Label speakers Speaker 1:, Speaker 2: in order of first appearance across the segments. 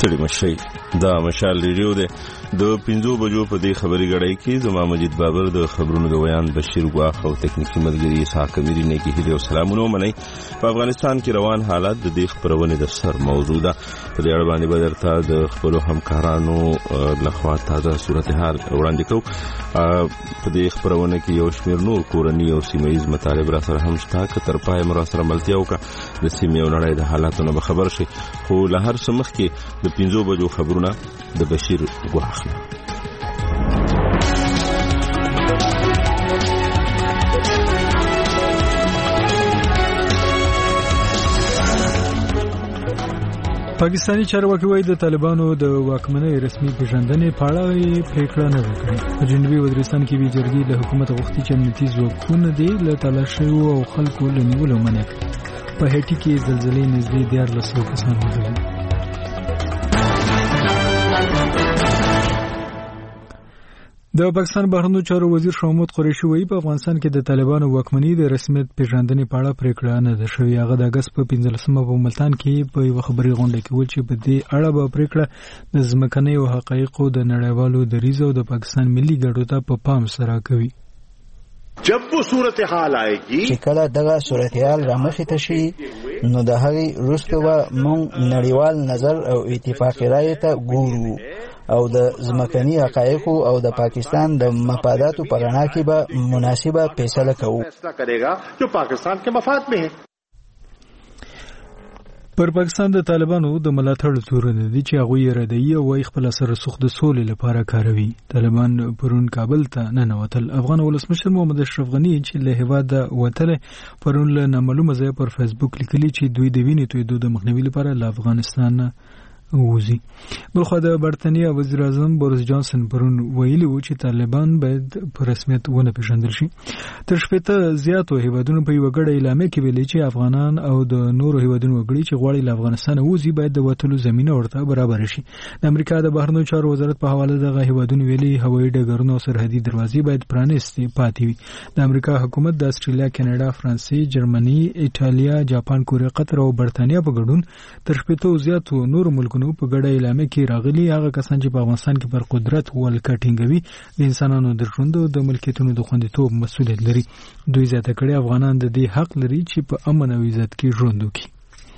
Speaker 1: ستړي مشي. دا مشال ریډیو دی. د 5 بجو په دې خبري غړای کې زما مجید بابر د خبرونو د ویان بشیر غواخ او تکنیکی ملګری اسحاق اميري نه کې هلي او سلامونه منئ. په افغانستان کې روان حالات د دې خبرونه د سر موضوع ده. په دې اړه باندې بدرته د خپل همکارانو لخوا تازه صورتحال وړاندې کوم. په دې خبرونه کې یو شمېر نور کورنی او سیمایي مطالب را سره هم شته. تر پای مر سره ملتیا وکړه د سیمې او نړۍ د حالاتونو به خبر شي. خو له هر څه مخکې د 5 بجو خبرونه د بشیر غواخ.
Speaker 2: پاکستانی چارواکي وايي د طالبانو د واکمنۍ رسمي پیژندنې په اړه پریکړه نه وکړي. په جنوبي وزیرستان کې وی جرګې له حکومت غوښتي چې امنیتي ځواکونه دې له تالاشیو او خلکو له نیولو منع کړي. په هټي کې زلزلې نږدې 1400 کسان وژل. د پاکستان بهرنیو چارو وزیر شاه محمود قریشي وایي په افغانستان کې د طالبانو واکمنۍ د رسمیت پیژندنې په اړه پریکړه نه ده شوې. هغه د اگست په 15مه په ملتان کې په یو خبري غونډه کې ویل چې په دې اړه به پریکړه د ځمکنیو حقایقو د نړیوالو دریځ او د پاکستان ملي ګټو ته په پام سره کوي.
Speaker 3: جب وہ صورتحال آئے گی
Speaker 4: چې کله دغه صورتحال رامخې ته شي نو د هغې وروسته به موږ نړیوال نظر او اتفاقي رایې ته ګورو او د ځمکني حقایقو او د پاکستان د مفاداتو په رڼا کې به مناسبه فیصله کوو.
Speaker 2: پر پاکستان د طالبانو د ملاتړ تورونه دي چې هغه یې ردی او وايي خپل سره سوخ د سولې لپاره کاروي. طالبان پرون کابل ته نه نوتل. افغان ولسمشر محمد اشرف غنی چې له هیواده وتل پرون له نامعلومه ځای پر فیسبوک لیکلي چې دوی د وینې تویدو د مخنیوي لپاره له افغانستان ووزي. بلخو د برتانیا وزیر اعظم بوریس جانسن پرون ویلي و چې طالبان باید په رسمیت ونه پیژندل شي. تر 80 زیاتو هیوادونو په یو غړ اعلامیه کې ویلي چې افغانان او د نورو هیوادونو وګړي چې غواړي له افغانستان ووزي باید د وټلو زمينه ورته برابر شي. د امریکا د بهرنیو چارو وزارت په حواله دغه هیوادونو ویلي هوایي ډګرونه او سرحدي دروازې باید پرانیستي پاتې وي. د امریکا حکومت د استرالیا، کاناډا، فرانسې، جرمني، ایټالیا، جاپان، کوریا، قطر او برتانیا په ګډون تر 80 زیاتو نور ملکونو په ګډه اعلامیه کې راغلي هغه کسان چې په افغانستان کې پر قدرت ولکه ټینګوي د انسانانو د ژوند او د ملکیتونو د خوندیتوب مسؤلیت لري. دوی زیاته کړي افغانان د دې حق لري چې په امن او عزت کې ژوند وکړي.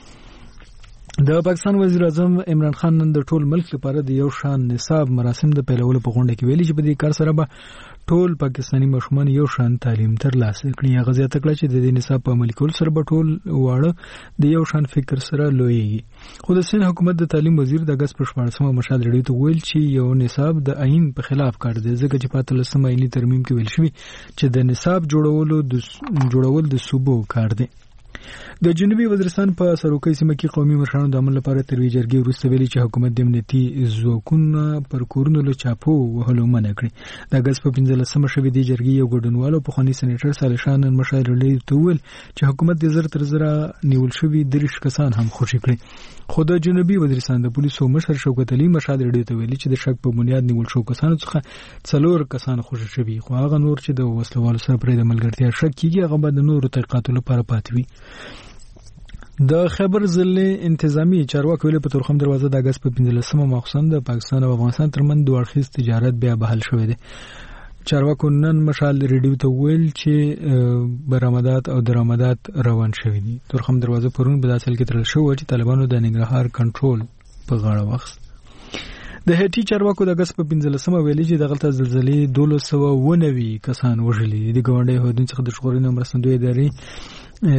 Speaker 2: د پاکستان وزیر اعظم عمران خان نن د ټول ملک لپاره د یو شان نصاب مراسم د پیلولو په غونډه کې ویلي چې په دې کار سره به ټول پاکستانی ماشومان یو شان تعلیم ترلاسه کړي. هغه زیاته کړه چې د دې نصاب په عملي کولو سره به ټول واړه د یو شان فکر سره لویږي. خو د سند حکومت د تعلیم وزیر د اگست په 14مه مشال ریډیو ته ویل چې یو نصاب د آئین په خلاف کار دی ځکه چې په 13مه آئینی ترمیم کې ویل شوی چې د نصاب جوړول د صوبو کار دی. د جنوبي وزیرستان په سروکي سیمه کې قومي مشرانو د عمل لپاره تر وی جرګې وروسته ویلي چې حکومت د امنیتي ځواکونو پر کورونو له چاپو وهلو منع کړي. د اگست په 15مه شوې د جرګې یو ګډونوالو په خوني سېنیټر صالح شاه نن مشاور ریډیو ته ویل چې حکومت د زر تر زره نیول شوی 30 کسان هم خوشي کړي. خو د جنوبي وزیرستان د پولیسو مشر شوکت علي مشهد ریډیو ته ویلي چې د شک په بنیاد نیول شو کسانو څخه 4 کسان خوشي شوي. خو هغه نور چې د وسلوالو سره پرې د ملګرتیا شک کیږي هغه به د نورو تحقیقاتو لپاره پاتې وي. د خیبر ضلع انتظامی چارواکي ویلي په تورخم دروازه د اگست په 15مه مخصوصا د پاکستان او افغانستان ترمن دوه اړخیز تجارت بیا بحال شوی دی. چارواکو نن مشال ریډیو ته ویل چې برآمدات او درآمدات روان شوي دي. تورخم دروازه پرون په داسل کې تړل شو چې طالبانو د ننګرهار کنټرول په غاړه واخیست. د هټي چارواکو د اگست په 15مه ویلي چې دغلته زلزلې 1290 کسان وژلي دي. د ګاونډي هیوادونو څخه د ژغورنې مرستندوی ادارې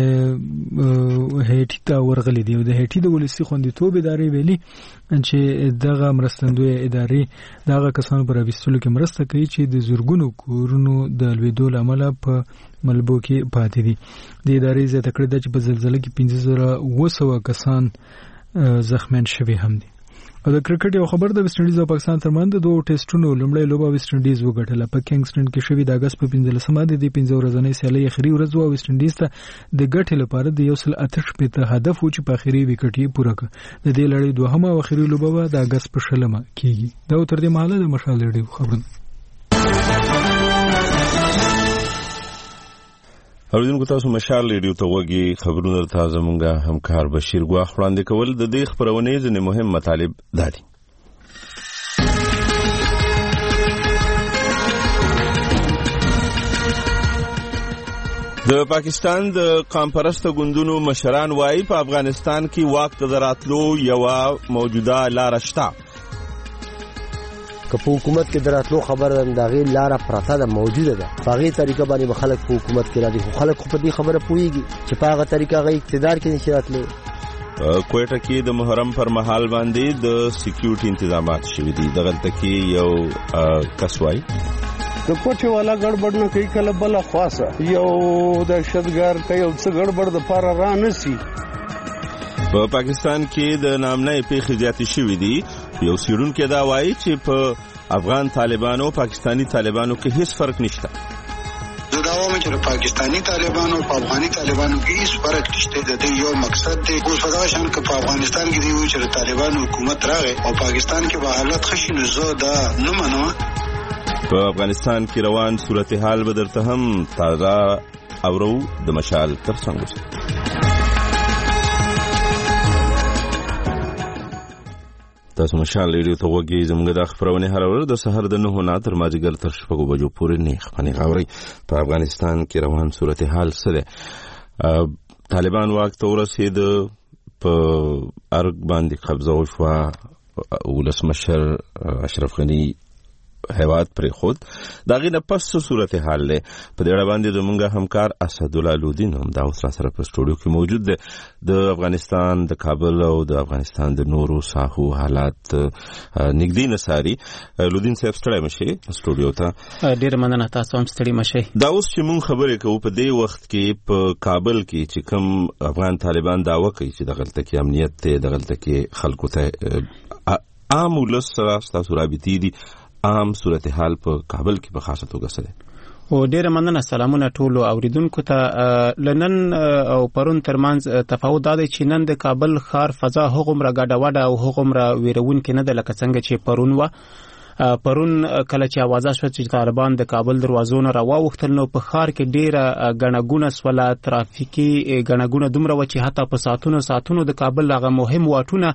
Speaker 2: هټي ته ورغلي دي او د هټي د ولسی خوندیتوب ادارې ویلي چې دغه مرستندوی ادارې دغه کسانو پر اوستلو کې مرسته کوي چې د زورګونو کورونو د لویدو لامل په ملبو کې پاتې دي. د ادارې زیاته کړې چې په زلزلې کې 15200 کسان زخمیان شوي هم دي. او د کرکټ یو خبر د ویسټ انډیز او پاکستان ترمنځ د دوه ټیسټونو لومړی لوبه ویسټ انډیز وګټله. په کینګسټن کې شوې د اگست په 15مه د دې 15 ورځې سیالي اخري ورځ و. ویسټ انډیز ته د ګټې لپاره د 188 هدف و چې په اخري وکټ یې پوره کړ. د دې لړۍ دوهمه او اخري لوبه د اگست په 16مه کېږي. دا تر دې مهاله د مشال ریډیو خبرونه.
Speaker 1: اوریدونکو تاسو مشال ریډیو ته وګورئ خبرونه تازه مونږه همکار بشیر ګواخ وړاندې کول د دې خبرونه ځنې مهم مطالب دادي. د پاکستان د قامپرسته ګوندونو مشران وایي په افغانستان کې واک ته دراتلو یو موجوده لار شته.
Speaker 5: که په حکومت کې دراتلو خبره دغه لار پرته ده موجوده ده. په هغه طریقه باندې خلک په حکومت کې راځي. خو خلک په دې خبره پوهیږي چې په هغه طریقه غي اقتدار کې نشي راتلو.
Speaker 1: کوټه کې د محرم پر مهال باندې د سکیورټي تنظیمات شوي دي. دغلته کې یو کسوای
Speaker 6: د کوټه والا ګړبړ نه کوي کله بل خاصه یو دهشتګر کوي او څه ګړبړ د پاره را نسی.
Speaker 1: په پاکستان کې د نامنۍ پیښې زیاتې شوې دي. یو سیرونکو دا وایي چې په افغان طالبانو او پاکستانی طالبانو کې هیڅ فرق نشته.
Speaker 7: دا وایم چې پاکستانی طالبانو او افغاني طالبانو کې هیڅ فرق نشته. د دې یو مقصد دی اوس دا شان چې په افغانستان کې دی چې طالبانو حکومت راغی او پاکستان کې به حالت خشي نو زه دا نه منم.
Speaker 1: په افغانستان کې روان صورتحال به درته هم تازه اورو د مشال ترڅنګ. تاسو مشال ریډیو ته وګورئ. زموږ د خبرونه هر ورځ د سحر د 9 نه تر مازیګر تر 6 بجو پورې نه خپنه غوړي. په افغانستان کې روان صورتحال سره طالبان واک ته ورسید. په ارګ باندې قبضه وشوه. ولسمشر اشرف غنی هیواد پر خود داغه نه پس صورتحال له په دې اړه باندې زموږ همکار اسد الله لودین هم دا اوس را سره په سټوډیو کې موجود دی. د افغانستان د کابل او د افغانستان د نورو ساحو حالات نګدي نساري. لودین صاحب ستړی مشي سټوډیو ته.
Speaker 8: ډیر مننه تاسو هم ستړي مشي.
Speaker 1: دا اوس چې مونږ خبرې کوو په دې وخت کې په کابل کې چې کوم افغان طالبان داوا کوي چې دغلته کې امنیت ته دغلته کې خلکو ته عام ولس سره تاسو رابطې دي. عام صورتحال په کابل کې په خاصه توګه سره.
Speaker 8: او ډیر مننه. سلامونه ټولو اوریدونکو ته. لنن او پرون ترمنځ تفاوت دا دی چې نن د کابل ښار فضا هغومره ګډوډه او هغومره ویرونکې نه ده لکه څنګه چې پرون و. پرون کله چې اوازه شو چې طالبان د کابل دروازو نه راووختل نو په ښار کې ډیره غنګونه سوله ترافیکي غنګونه دومره و چې حتی په ساعتونو د کابل هغه مهم واټونه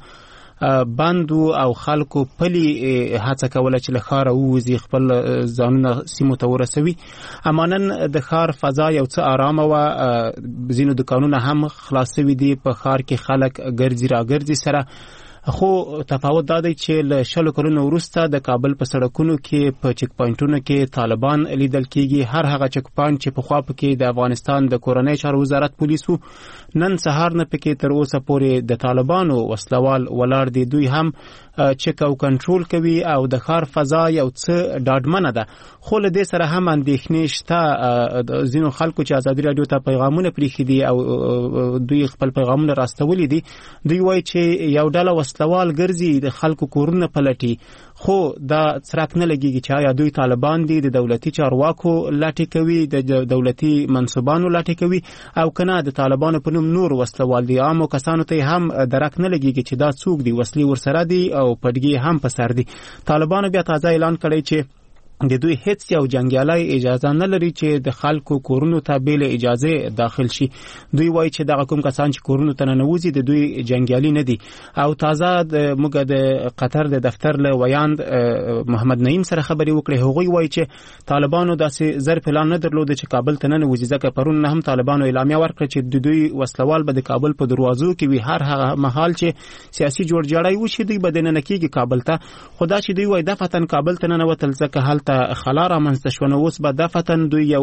Speaker 8: باندو او خلکو پلی هڅه کوله چې له ښاره ووځي خپل ځانونه سیمو ته ورسوي. امانن د ښار فضا یو څه آرامه وه. ځینو دکانونه هم خلاص شوي دي. په ښار کې خلک ګرځي راګرځي سره. خو تفاوت دا دی چې له 20 کلونو وروسته د کابل په سړکونو کې په چک پوینټونو کې طالبان لیدل کیږي. هر هغه چک پوینټ چې په خوا کې د افغانستان د کورنۍ چارو وزارت پولیسو نن سهار نه پکې تر اوسه پورې د طالبانو وسلوال ولاړ دي. دوی هم چک او کنټرول کوي او د ښار فضا یو څه ډاډمنه ده. خو له دې سره هم اندېښنې شته. ځینو خلکو چې ازادي راډیو ته پیغامونه پریښي دي او دوی خپل پیغامونه راستولي دي. دوی وایي چې یو ډله وسلوال ګرځي د خلکو کورونه پلټي. خو دا څرک نه لګیږي چې آیا دوی طالبان دي د دولتي چارواکو لاټي کوي د دولتي منصبانو لاټي کوي او کنه د طالبانو په نوم نور وسلوال دي. عامو کسانو ته هم درک نه لګیږي چې دا څوک دي. وسلې ورسره دي او پټګي هم په سر دي. طالبانو بیا تازه اعلان کړی چې د دوی هیڅ یو جنگیالي اجازه نه لري چې د خلکو کورونو ته بل اجازه داخل شي. دوی وایي چې دغه کوم کسان چې کورونو ته نه نوځي د دوی جنگیالي نه دي. او تازه موږ د قطر د دفتر له ویاند محمد نعیم سره خبري وکړې. هغوی وایي چې طالبانو داسې زر پلان نه درلود چې کابل ته نه نوځي. ځکه پرون هم طالبانو اعلامیه ورکړه چې د دوی وسلوال به د کابل په دروازو کې وي. هر هغه محل چې سیاسي جوړجاړی وشي دوی به نه کېږي کابل ته. خدا چې دوی وایي د فتن کابل ته نه وتل ځکه حالت خلا را منځته شو. نو اوس به د فتن دوی یو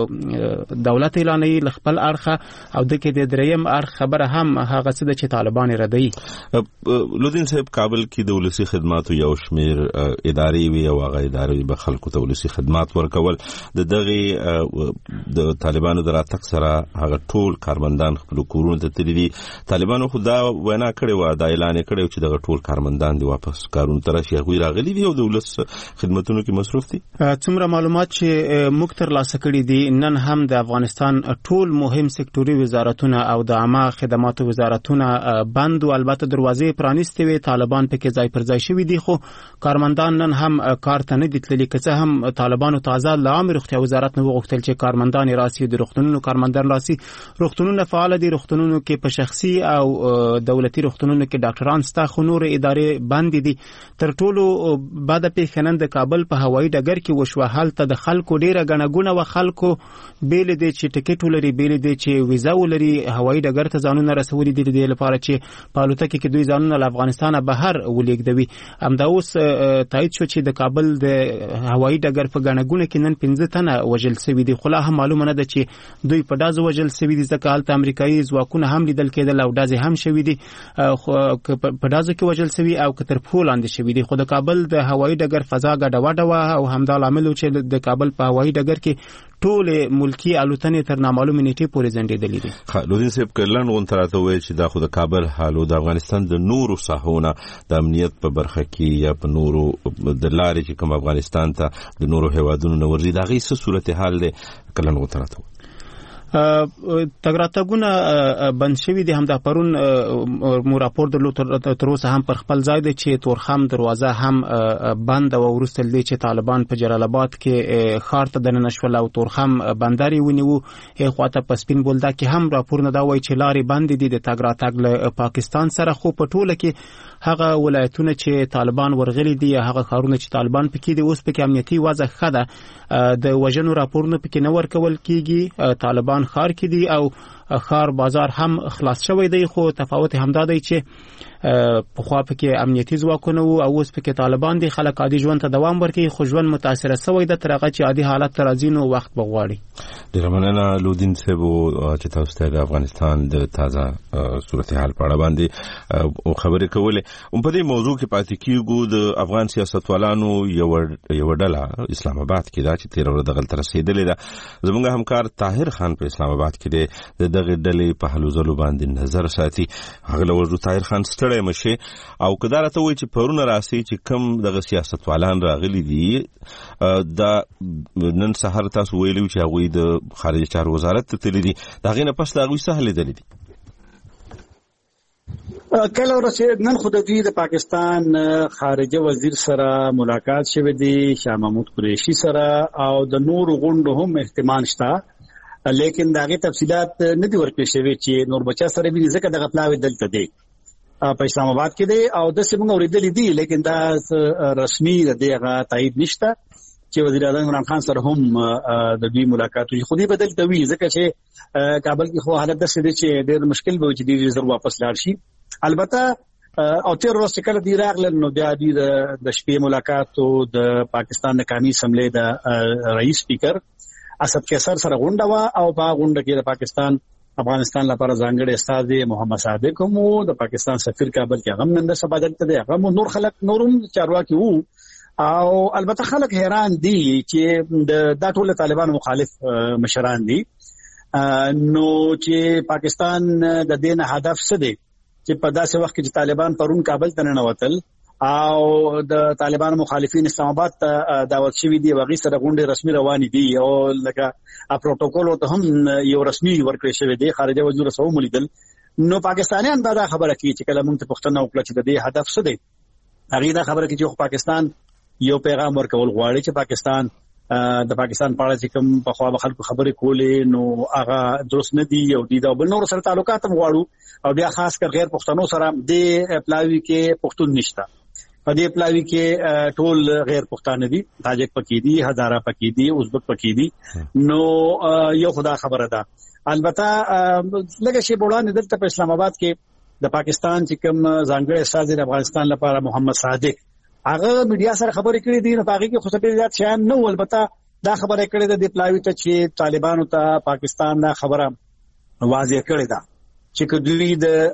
Speaker 8: دولت اعلانوي ل خپل اړخه او د کې د دریم اړخ خبره هم هغه څه چې طالبان ردی.
Speaker 1: لودین صاحب کابل کې د ولسی خدماتو یو شمیر ادارې وی او هغه ادارې به خلکو ته ولسی خدمات ورکول. دغه د طالبانو دراتک سره هغه ټول کارمندان خپل کورونو ته تللي دي. طالبانو خدا وینا کړې و دا اعلان کړو چې دغه ټول کارمندان دی واپس کارونو ته راشي. غوی راغلي دي او د ولس خدماتونو کې مصروف دي.
Speaker 8: څومره معلومات چې موږ ترلاسه کړي دي، نن هم د افغانستان ټول مهم سکتوري وزارتونه او د عامه خدماتو وزارتونه بند او البته دروازې پرانیستې وي، طالبان پکې ځای پر ځای شوي دي، خو کارمندان نن هم کار ته نه دي تللي. که څه هم طالبانو تازه له عامه روغتیا وزارت نه وغوښتل چې کارمندان راسي، د روغتونونو کارمندان راسي. روغتونونه فعال دي، روغتونونو کې په شخصي او دولتي روغتونونو کې ډاکټران ستا، خو نور ادارې بند دي. تر ټولو بعد پیښه نن د کابل په هوایي ډګر کې وشوه. هلته د خلکو ډیره غڼه ګونه و، خلکو بیل دي چې ټیکټ ولري، بیل دي چې ویزا ولري، هوایي ډګر ته ځانونه رسولي دي د لپاره چې په الوتکه کې دوی ځانونه له افغانستان بهر ولېږدوي. همدا اوس تایید شو چې د کابل د هوایي ډګر په غڼه ګونه کې نن 15 تنه وژل شوي دي، خو لا هم معلومه نه ده چې دوی په ډازو وژل شوي دي، ځکه هلته امریکایي ځواکونه هم لیدل کېدل او ډازې هم شوي دي، په ډازو کې وژل شوي او که تر پښو لاندې شوي دي. خو د کابل د هوایي ډګر فضا ګډوډه وه او همدا لامل چې د کابل په هوایي ډګر کې ټول ملکی الوتنې تر نامعلومې نیټې پورې ځنډېدلې دي.
Speaker 1: لودین صاحب کلن غونډه راته وایي چې دا خو د کابل حال او د افغانستان د نورو ساحونو د امنیت په برخه کې یا په نورو د لارې چې کوم افغانستان ته د نورو هیوادونو نه ورځي دا غي څه صورتحال دی کلن غونډه راته
Speaker 8: تګراتګونه بند شوي دي. هم د پرون مو راپور درلود تر اوسه هم پر خپل ځای دی چې تورخم دروازه هم بند او وروسته لدی چې طالبان په جلال آباد کې ښار ته دننه شول او تورخم بندر یې ونیو. خواته په سپین بولدک کې هم راپورونه دا وایي چې لارې بند دي د تګراتګ له پاکستان سره، خو په ټوله کې هغه ولایتونه چې طالبان ورغلي دي، هغه ښارونه چې طالبان پکې دي، اوس پکې امنیتي وضع ښه ده. د وژنو راپورونه پکې نه ورکول کیږي. طالبان ښار کې دي او ښار بازار هم خلاص شوی دی، خو تفاوت همدا دی چې پخوا پکې امنیتي ځواکونه وو او اوس پکې طالبان دي. خلک عادي ژوند ته دوام ورکوي، خو ژوند متاثره شوی ده تر هغه چې عادي حالت ته راځي نو وخت به غواړي.
Speaker 1: ډېره مننه لودین صاحب چې تاسو ته د افغانستان د تازه صورتحال په اړه باندې خبرې کولې. په دې موضوع کې پاتې کیږو. د افغان سیاستوالانو یو ډله اسلام آباد کې دا چې 13 ورځې دغلته رسېدلې ده. زموږ همکار طاهر خان په اسلام آباد کې دی، دغه ډلې په هلو ځلو باندې نظر ساتي. هغه له وجو طاهر خان ستړی مشه او کدا راته وایي چې پرونه راسي چې کم دغه سیاستوالان راغلي دي. دا نن سحر تاسو ویلو چې هغه د خارجه چارو وزارت ته تللی دي، دا غینه پس دا غوي سهل دي.
Speaker 9: کله ورسې نن خو د دوی د پاکستان خارجه وزیر سره ملاقات شوه دی، شاه محمود قریشي سره، او د نور غونډو هم احتمال شته، لیکن داغه تفصيلات نه دي ورکړل شوی چې نور بچا سره به ځکه دغه پلاوی دلته دی په اسلام آباد کې دی او د سیمه اوریدلې دي، لیکن دا رسمي دغه تایید نشته چې وزیر اعظم عمران خان سره هم د دوی ملاقات وي. خو دې بدل توي ځکه چې کابل کې خو حالت داسې دی چې ډېر مشکل به چې دې زر واپس لاړ شي. البته او تیر ورځ چې کله دی راغله نو بیا د شپې ملاقات او د پاکستان د قومي اسمبلی د رئیس سپیکر اسد کیسر سره غونډه وا او په غونډه کې د پاکستان افغانستان لپاره ځانګړي استاد محمد صادق مو د پاکستان سفیر کابل کې هغه نن د سبا دلته دی، هغه نور خلک نورم چارواکي وو. او البته خلک حیران دي چې د ټول طالبان مخالف مشران دي، نو چې پاکستان د دین هدف څه دی چې په داسې وخت کې چې طالبان پرون کابل ته ننوتل او د طالبان مخالفین اسلام آباد ته دعوت شوی دی، وغي سره غونډه رسمي رواني دي او لکه پروتوکول ته هم یو رسمي ورکړی شوی دی، خارجه وزیر سره ملیدل. نو پاکستانیان دا خبره کوي چې کله موږ ته پښتنه وکړه چې د دې هدف څه دی، هغه دا خبره کوي چې پاکستان یو پیغام ورکول غواړي چې پاکستان د پاکستان په اړه چې کوم په خوا خلکو خبرې کولې نو هغه درست نه دي او د بل نور سره تعلقات هم غواړو او بیا خاص کر غیر پښتنو سره د پلاوی کې پښتون نشته. په دې پلاوی کې ټول غیر پښتانه دي، تاجک پکې دي، هزاره پکې دي، ازبک پکې دي. نو یو خدا خبره ده. البته لکه شی بولان دلته په اسلام آباد کې د پاکستان چې کوم ځانګړي استاد د افغانستان لپاره محمد صادق هغه میډیا سره خبرې کړې دي، نو هغه کې خو څه زیات شان نه، البته دا خبره کړې ده د پلاوی ته چې طالبانو ته پاکستان دا خبره واضح کړې ده چې دوی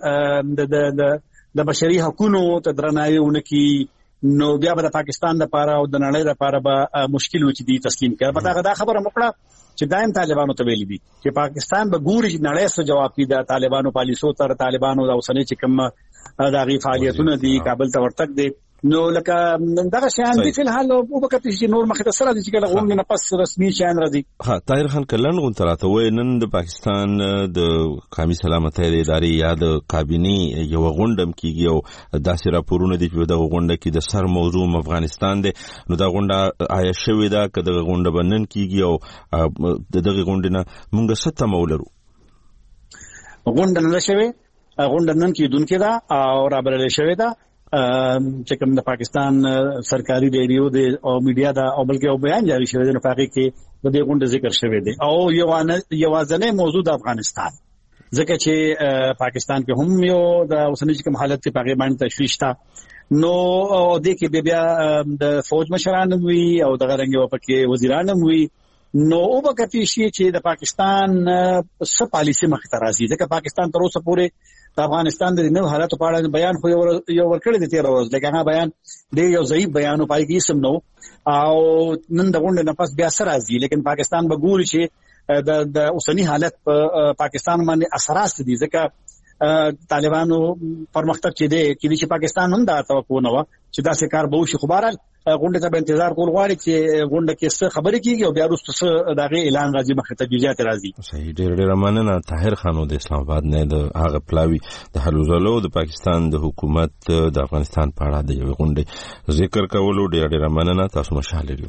Speaker 9: د بشري حقوقو ته درناوی ونکړي نو بیا به پاکستان لپاره او د نړۍ لپاره به مشکل و چې دی تسلیم کړي. په دا خبره مکړه چې دایم طالبانو ته ویلي دي چې پاکستان به ګوري چې نړۍ سره جواب کړي د طالبانو پالیسو تر طالبانو د اوسنۍ چې کوم دغه فعالیتونه دي کابل ته ورتګ دي نو لکه دغه شان دي په حال او وخت چې نور مخه سره دي چې غونډه نه پس رسمي شان راځي.
Speaker 1: ها طاهر خان کلن غون تراته وای نن د پاکستان د قومي سلامتۍ ادارې یا د کابینې یو غونډم کیږي او داسې راپورونه دي چې د غونډه کې د سر موضوع افغانستان دی. نو دا غونډه آیا شوې ده که د غونډه بنن کیږي او دغه غونډه نه موږ څه تمولرو؟
Speaker 9: غونډه نه شوې، غونډه نن کیدونکې ده او رابرل شوې ده چې کوم د پاکستان سرکاري ریډیو د او میډیا دا او بلکې او بیان جاری شوی دی نو پاکي کې د دې غونډې ذکر شوی دی او یو ځنه موضوع د افغانستان ځکه چې پاکستان کې هم یو د اوسنۍ کوم حالت په هغه باندې تشویش تا نو د کې بیا د فوج مشران وی او د غرنګ په وزیران وی نو او وکتی شي چې د پاکستان څه پالیسي مخ ته راځي ځکه پاکستان تر اوسه پورې د افغانستان د نو حالت په اړه بیان خو یو ورکړی دی 13 ورځې لکه هغه بیان دی یو ضعیف بیان او پای کې سم نو او نن د غونډې نه پس بیا سره راځي لیکن پاکستان به ګوري چې د اوسنی حالت په پاکستان باندې اثرات دي ځکه طالبانو پرمختګ چې دی چې پاکستان هم دا توقع نه و چې دا څه کار به وشي خو بهرحال غونډه ته انتظار کول غواړي چې غونډه کې څه خبرې کیږي او بیا وروسته دغه اعلان راځي مخه تجهیزات راځي.
Speaker 1: صحیح ډېر مننه طاهر خان د اسلام آباد نه د هغه پلاوی د حلوزلو د پاکستان د حکومت د افغانستان په اړه د یو غونډه ذکر کولو ډېر مننه. تاسو مشاله لري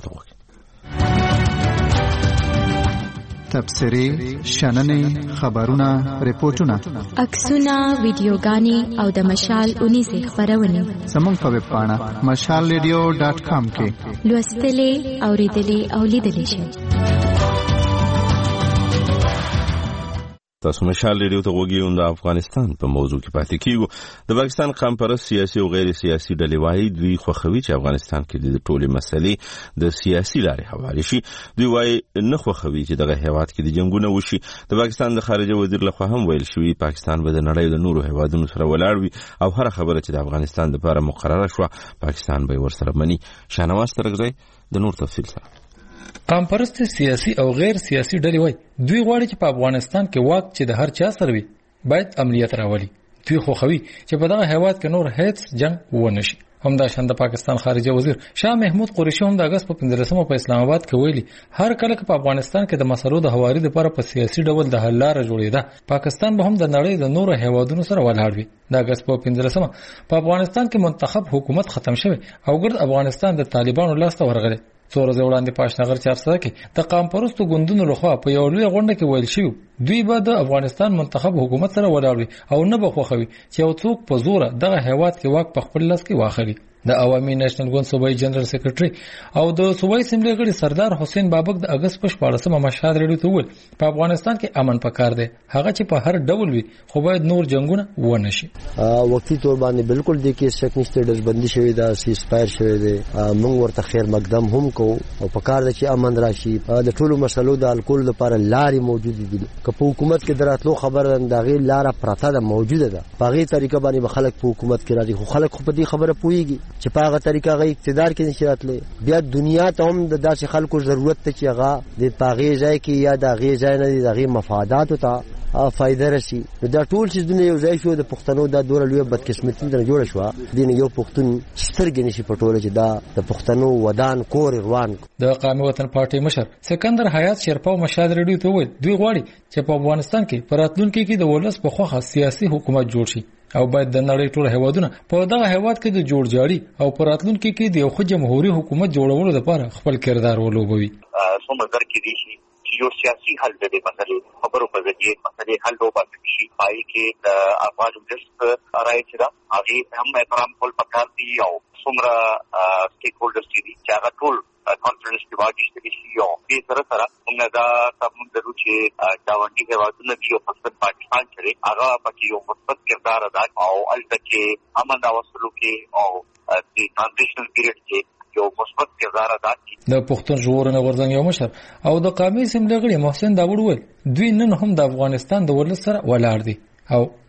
Speaker 10: تبصرې شننې خبرونه ریپورتونه
Speaker 11: عکسونه ویډیوګانې او د مشال 19 خبرونه
Speaker 10: زموږ په ویب پاڼه mashalradio.com کې
Speaker 11: لوستلې اوریدلې او لیدلې شئ.
Speaker 1: تاسو مشال ریډیو ته وګورئ د افغانستان په موضوع کې پاتې کیږو. د پاکستان قومپرست سیاسي او غیر سیاسي ډلې وايي دوی خوښوي چې افغانستان کې د ټولې مسلې د سیاسي لارې حواله شي. دوی وايي نه خوښوي چې دغه هیواد کې د جنگونه وشي. د پاکستان د خارجه وزیر لخوا هم ویل شوی پاکستان به د نړۍ د نورو هیوادونو سره ولاړ وي او هر خبره چې د افغانستان لپاره مقرره شوه پاکستان به ورسره مني. شاهنواز ترغزی د نور تفصیل سره.
Speaker 12: قومپرست سیاسي او غیر سیاسي ډلې وایي دوی غواړي چې په افغانستان کې واک چې د هر چا سره وي باید امنیت راولي. دوی خوښوي چې په دغه هیواد کې نور هیڅ جنگ ونه شي. همدا شان د پاکستان خارجه وزیر شاه محمود قریشي هم د اگست په 15 په اسلام آباد کې ویلي هر کله چې په افغانستان کې د مسلو د هواري لپاره په سیاسي ډول د حل لار جوړېده پاکستان به هم د نړۍ د نورو هیوادونو سره ولاړ وي. د اگست په 15 په افغانستان کې منتخب حکومت ختم شوی او ګرد افغانستان د طالبانو لاس ته ورغلی. څو ورځې وړاندې په اشنغر 400 کې د قومپرستو ګوندونو لخوا په یو لوی غونډه کې ویل شوی دوی به د افغانستان منتخب حکومت سره ولاړ وي او نه به خوښوي چې یو څوک په زور دغه هیواد کې واک په خپل لاس کې واخلي. د عوامي نېشنل ګوند صوبایي جنرال سیکریټري او د صوبایي اسمبلی غړي سردار حسین بابک د اگست په 14 مشهد ریډیو ته وویل په افغانستان کې امن پکار دی هغه چې په هر ډول وي خو باید نور جنگونه ونه شي.
Speaker 5: وقتی طور باندې بالکل د کې شک نشته ډزبندي شوی دا سیز فایر شوی دی موږ ورته خیر مقدم هم کو او پکار دی چې امن راشي. د ټولو مسلو د الکول لپاره لارې موجود دي که په حکومت کې دراتلو خبر انداغي لار پراته ده موجوده ده په هغه طریقه باندې خلک په حکومت کې راځي خو خلک خو په دې خبره پويږي چې په هغه طریقه غي اقتدار کې نشراتله بیا دنیا ته هم د داسې خلکو ضرورت ته چې هغه د پاغي ځای کې یا د غي ځای نه د غي مفادات ته فائدہ رسی. دا ټول چې د یو ځای شو د پښتنو د دوره لوی بدقسمتي نه جوړ شو دین یو پښتون سترګې نشي پټول چې دا د پښتنو ودان کور روان.
Speaker 12: د قومي وطن پارټي مشر سکندر حیات شیرپا مشهد ریډیو ته وویل دوی غواړي چې په افغانستان کې پراتلونکو کې د ولس په خوخه سیاسي حکومت جوړ شي او باید د نړۍ ټول هیوادونه په دغه هیواد کې د جوړ جاړي او پراتلونکو کې د یو جمهوریت حکومت جوړولو لپاره خپل کردار ولوبوي.
Speaker 13: سو نظر کې دي یو سیاسي حل د مسلې خبرو په ځای مسلې حل وباسي شي پای کې د افغان ولس راځي چې دا هغه هم احترام کول پکار دي او څومره سټیک هولډرز دي چې هغه ټول کانفرنس کې واجب دي شي او په سره موږ دا تاسو درو چې دا وندي هیوادونه دی او پاکستان چې هغه پکې یو مثبت کردار ادا او البته امن او سلوکي او د ترانزیشنل پیریډ کې یو مثبت کردار ادا کوي.
Speaker 12: د پښتون ژغورنې غورځنګ یو مشر او د قومي اسمبلی غړي محسن داوود وویل دوی نن هم د افغانستان د ولس سره ولاړ دي او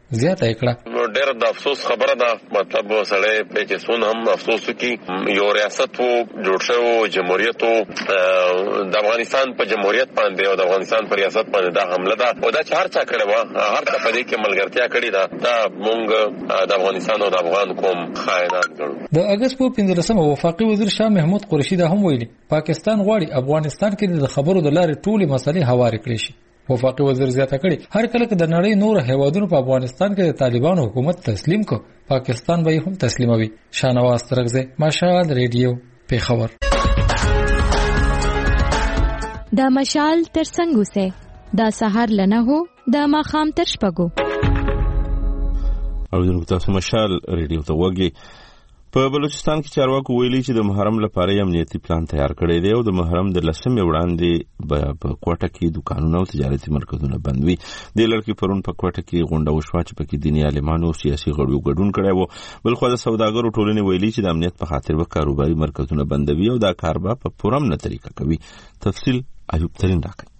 Speaker 12: زیاته کړه.
Speaker 14: ډېر د افسوس خبره ده، مطلب سړی په چې څون هم افسوس وکي یو ریاست وو جوړ شو جمهوریت د افغانستان په جمهوریت باندې او د افغانستان په ریاست باندې دا حمله ده او دا چې هر چا کړی و هر څه په دې کې ملګرتیا کړې ده، دا مونږ د افغانستان او د افغان قوم خائنان ګڼو.
Speaker 12: د اگست په 15مه وفاقي وزیر شاه محمود قریشي دا هم ویلي پاکستان غواړي افغانستان کې د خبرو د لارې ټولې مسلې هوارې کړي شي. وفاقي وزیر زیاته کړي هر کله چې د نړۍ نور هیوادونو په افغانستان کې د طالبانو حکومت تسلیم کو پاکستان به هم تسلیموي. شانواز ترغزه، مشال ریډیو، پیښور.
Speaker 11: دا مشال ترڅنګ اوسه دا سحر لنه هو دا ماخام تر شپږو
Speaker 1: او د تاسو مشال ریډیو ته وګي. په بلوچستان کې چارواکو ویلي چې د محرم لپاره امنیتي پلان تیار کړی دی او د محرم د 10 وړاندې په کوټه کې دکانونه او تجارتي مرکزونه بند وي. د لړکی پرون په کوټه کې غونډه وشوه چې پکې دیني عالمانو او سیاسي غړو ګډون کړی وو. بل خو د سوداګرو ټولنې ویلي چې د امنیت په خاطر به کاروباري مرکزونه بندوي او دا کار به په پرامنه طریقه کوي. تفصیل ایوب ترين راکړي.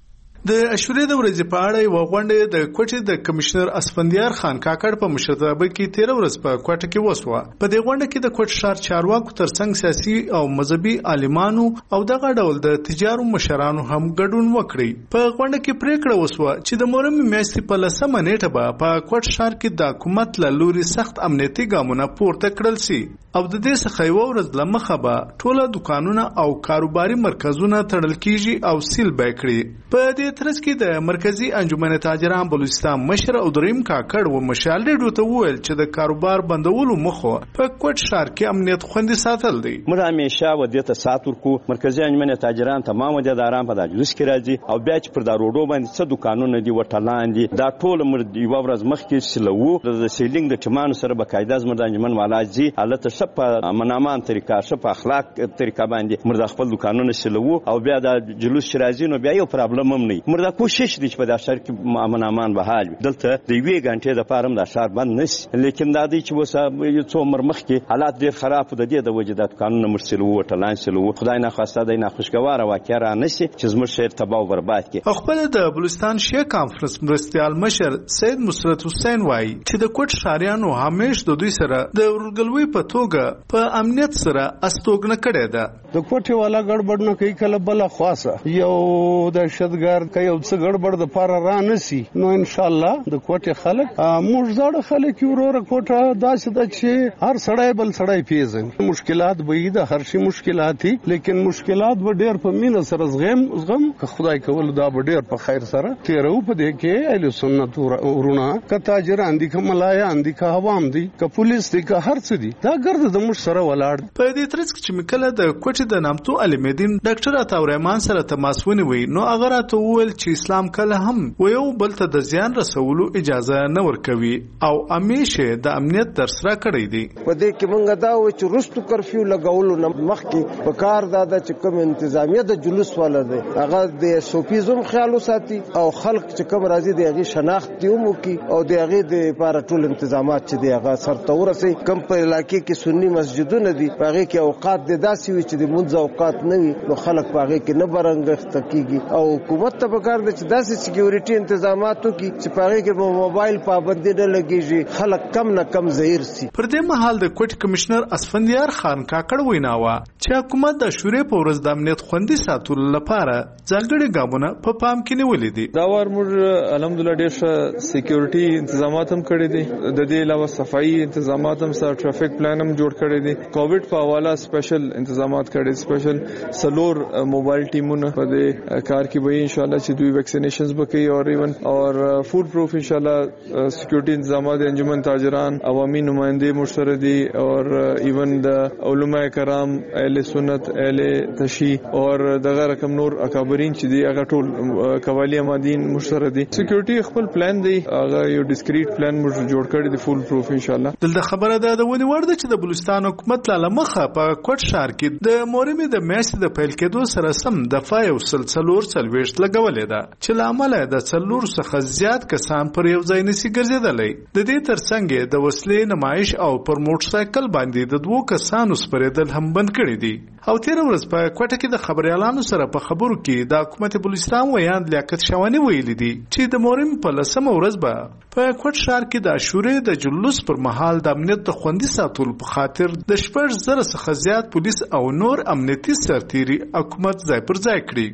Speaker 15: د اشورې د ورځې په اړه یو غونډه د کوټې د کمشنر اسفندیار خان کاکړ په مشرتابه کې 13 ورځ په کوټه کې وسوه. په دې غونډه کې د کوټ شهر چارواکو ترڅنګ سیاسي او مذهبي عالمانو او دغه ډول د تجارو مشرانو هم ګډون وکړي. په غونډه کې پریکړه وسوه چې د محرم میاشتې په 10مه نیټه به په کوټ شهر کې د حکومت له لوري سخت امنیتي ګامونه پورته کړل شي او د دې څخه یو ورځ لمخه به ټوله دکانونه او کاروباري مرکزونه تړل کیږي او سیل به کړي. په دې ترڅ کې د مرکزی انجمن تاجران بلوچستان مشر او دریم کاکړ و مشال ډیډو ته وویل چې د کاروبار بندولو مخه په کوټ شهر کې امنیت خوندي ساتل دی.
Speaker 16: موږ همیشه و دې ته سات ورکو. مرکزی انجمن تاجران تمام وداران په دجلس کې راځي او بیا چې پر دا روډو باندې څه دکانونه دي وټلان دي دا ټول مرد یو ورځ مخکې سلوو د سیلینګ د ټمانو سره بقاعده زموږ انجمن والاجي حالت شپ منامان طریقه شپ اخلاق طریقه باندې مرد خپل دکانونه سلوو او بیا د جلوس شرازي نو بیا یو پرابلم هم نه مرد کوشش دي چې په دا شهر کې امن امان بحال وي. دلته د یوې غنټې د پاره د شهر بند نشي لیکن دا دی چې وسه یو څو مرمخ کې حالات ډیر خراب د دې د وجدات قانون مرسلو وټلان سلو خدای نه خواسته دی نه خوشګوار واقع را نشي چې زموږ شهر تباہ او برباد کړي.
Speaker 15: خپل د بلوچستان شیخ کانفرنس مرستيال مشر سید مسرت حسین وایي چې د کوټ شهريانو همیش د دوی سره د ورګلوي په توګه په امنیت سره استوګنه کړې ده.
Speaker 6: د کوټه والا ګډبډ نه کوي کله بل خاصه یو د شتګار کوي او څه ګډبډ د پاره را نسی نو ان شاء الله د کوټه خلک موږ زړه خلک ورور کوټه داسې د چې هر سړی بل سړی پیژني. مشکلات به د هر شي مشکلات دي لیکن مشکلات به ډیر په مینه سره زغم که خدای کول دا به ډیر په خیر سره تیرو په دې کې اهل سنت ورونه ک تاجران دي ک ملایان دي ک عوام دي ک پولیس دي ک هر څه دي دا ګرځي د موږ سره ولاړ.
Speaker 15: په دې ترڅ کې چې مکله د کوټه د نامتو علمدین ډاکټر عطا رحمان سره تماس ونیوي نو هغه راته وویل چې اسلام کله هم ویو بل ته د زیان رسولو اجازه نه ورکوي او همیشه د امنیت درس را کړی دی.
Speaker 17: په دې کې مونږ دا و چې رستو کرفیو لګولو مخکې په کار دا چې کوم انتظامیه د جلوس والا دی هغه د سوپیزم خیال وساتي او خلک چې کوم راځي د هغه شناخت دیومو کې او د هغه د لپاره ټول انتظامات چې دی هغه سرته ورسي. کوم په علاقې کې سنی مسجدونه دي هغه کې اوقات د داسي وي چې د منځ اوقات نه وي نو خلک هغه کې نه برنګښت کیږي او حکومت ته پکار د چې داسې سکیورټي انتظاماتو کې چې پاره کې موبایل پابندي نه لګیږي خلک کم نه کم زهیر سي.
Speaker 15: پر دې مهال د کوټ کمشنر اسفندیار خان کاکړ ویناوه چې حکومت د شورې په ورځ د امنیت خوندي ساتلو لپاره ځانګړي ګامونه په پام کې نیولې دي.
Speaker 18: دا ور موږ الحمدلله ډېر ښه سکیورټي تنظیمات هم کړی دي د دې علاوه صفایي تنظیمات هم سره ټرافیک پلان هم جوړ کړی دي. کووډ په حواله سپیشل تنظیمات کړی سپیشل سلور موبایل ټیمونه په دې کار کې به ان شاء الله چې دوی ویکسینیشنز بکې اور ایون اور فوډ پروف ان شاء الله سکیورټي تنظیمات انجمن تاجران عوامي نمائندې مشترک دي اور ایون د علماء کرام اهل سنت اهل تشیع اور دغه رقم نور اکابرین چې دی هغه ټول قوالی امادین مشترک دي. سکیورټي خپل پلان دی هغه یو ډیسکریټ پلان موږ جوړ کړی دی فول پروف ان شاء الله.
Speaker 15: دلته خبره ده د ونی ورده چې د بلوچستان حکومت لاله مخه په کوټ شهر کې د د مورمې د میاشتې د پیل کېدو سره سم دفاع یو سلسلور څلوېښت لګولې ده چې له امله د څلور څخه زیات کسان پر یو ځای نشي ګرځېدلی. د دې ترڅنګ د وسلې نمایش او پر موټرسایکل باندې د 2 کسانو سپرېدل هم بند کړي دي. او تیر ورځ په کوټه کې د خبريالانو سره په خبرو کې د حکومت بلوچستان ویاند لیاقت شوانی ویلي دي چې د مورم په لسمه ورځ به په کوټ شهر کې د عاشورې د جلوس پر مهال د امنیت د خوندي ساتلو په خاطر د 10,000 څخه زیات پولیس او نور امنیتي سرتیري حکومت ځای پر ځای کړي.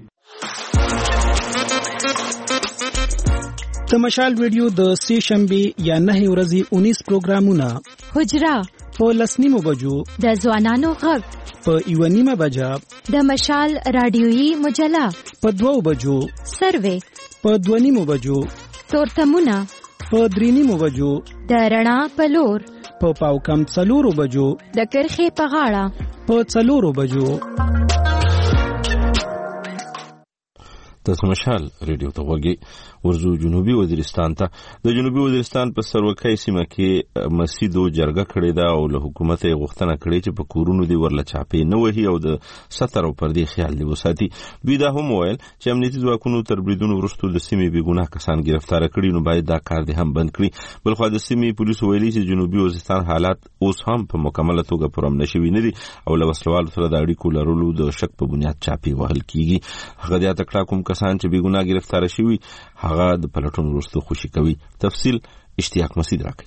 Speaker 19: د مشال ویډیو د سې شنبه یا 9 ورځې 19 پروګرامونه
Speaker 11: حجرا
Speaker 19: په 10 بجو
Speaker 11: د ځوانانو غږ
Speaker 19: په 1 بجا
Speaker 11: د مشال رادیويي مجله
Speaker 19: په 2 بجو
Speaker 11: سروې
Speaker 19: په 2 بجو
Speaker 11: تورتمونه
Speaker 19: په 3 بجو
Speaker 11: د رڼا په لور
Speaker 19: په پاو کم 4 بجو
Speaker 11: د کرخې په غاړه
Speaker 19: په 4 بجو.
Speaker 1: تاسو مشال ریډیو ته وګورئ. ورزو جنوبي وزیرستان ته د جنوبي وزیرستان په سروکای سیمه کې مسجدو جرګه کړې ده او له حکومت غوښتنه کړې چې په کورونو دی ورله چاپې نه وهي او د ستر او پردي خیال دی وساتي. دوی دا هم ویل چې امنیتي ځواکونو تر بریدونو وروسته د سیمې بېګناه کسان گرفتار کړي نو باید دا کار دی هم بند کړي. بلخو د سیمې پولیسو ویلي چې جنوبي وزیرستان حالات اوس هم په مکمله توګه پرامن شوي نه دي او له وسلوالو سره د اړیکو لرلو د شک په بنیاد چاپې وهل کیږي. هغه د تکړه کوم کسان چې بېګناه گرفتار شوي هغه د پلټون وروسته خوشي کوي. تفصیل اشتیاق مسعود راکړي.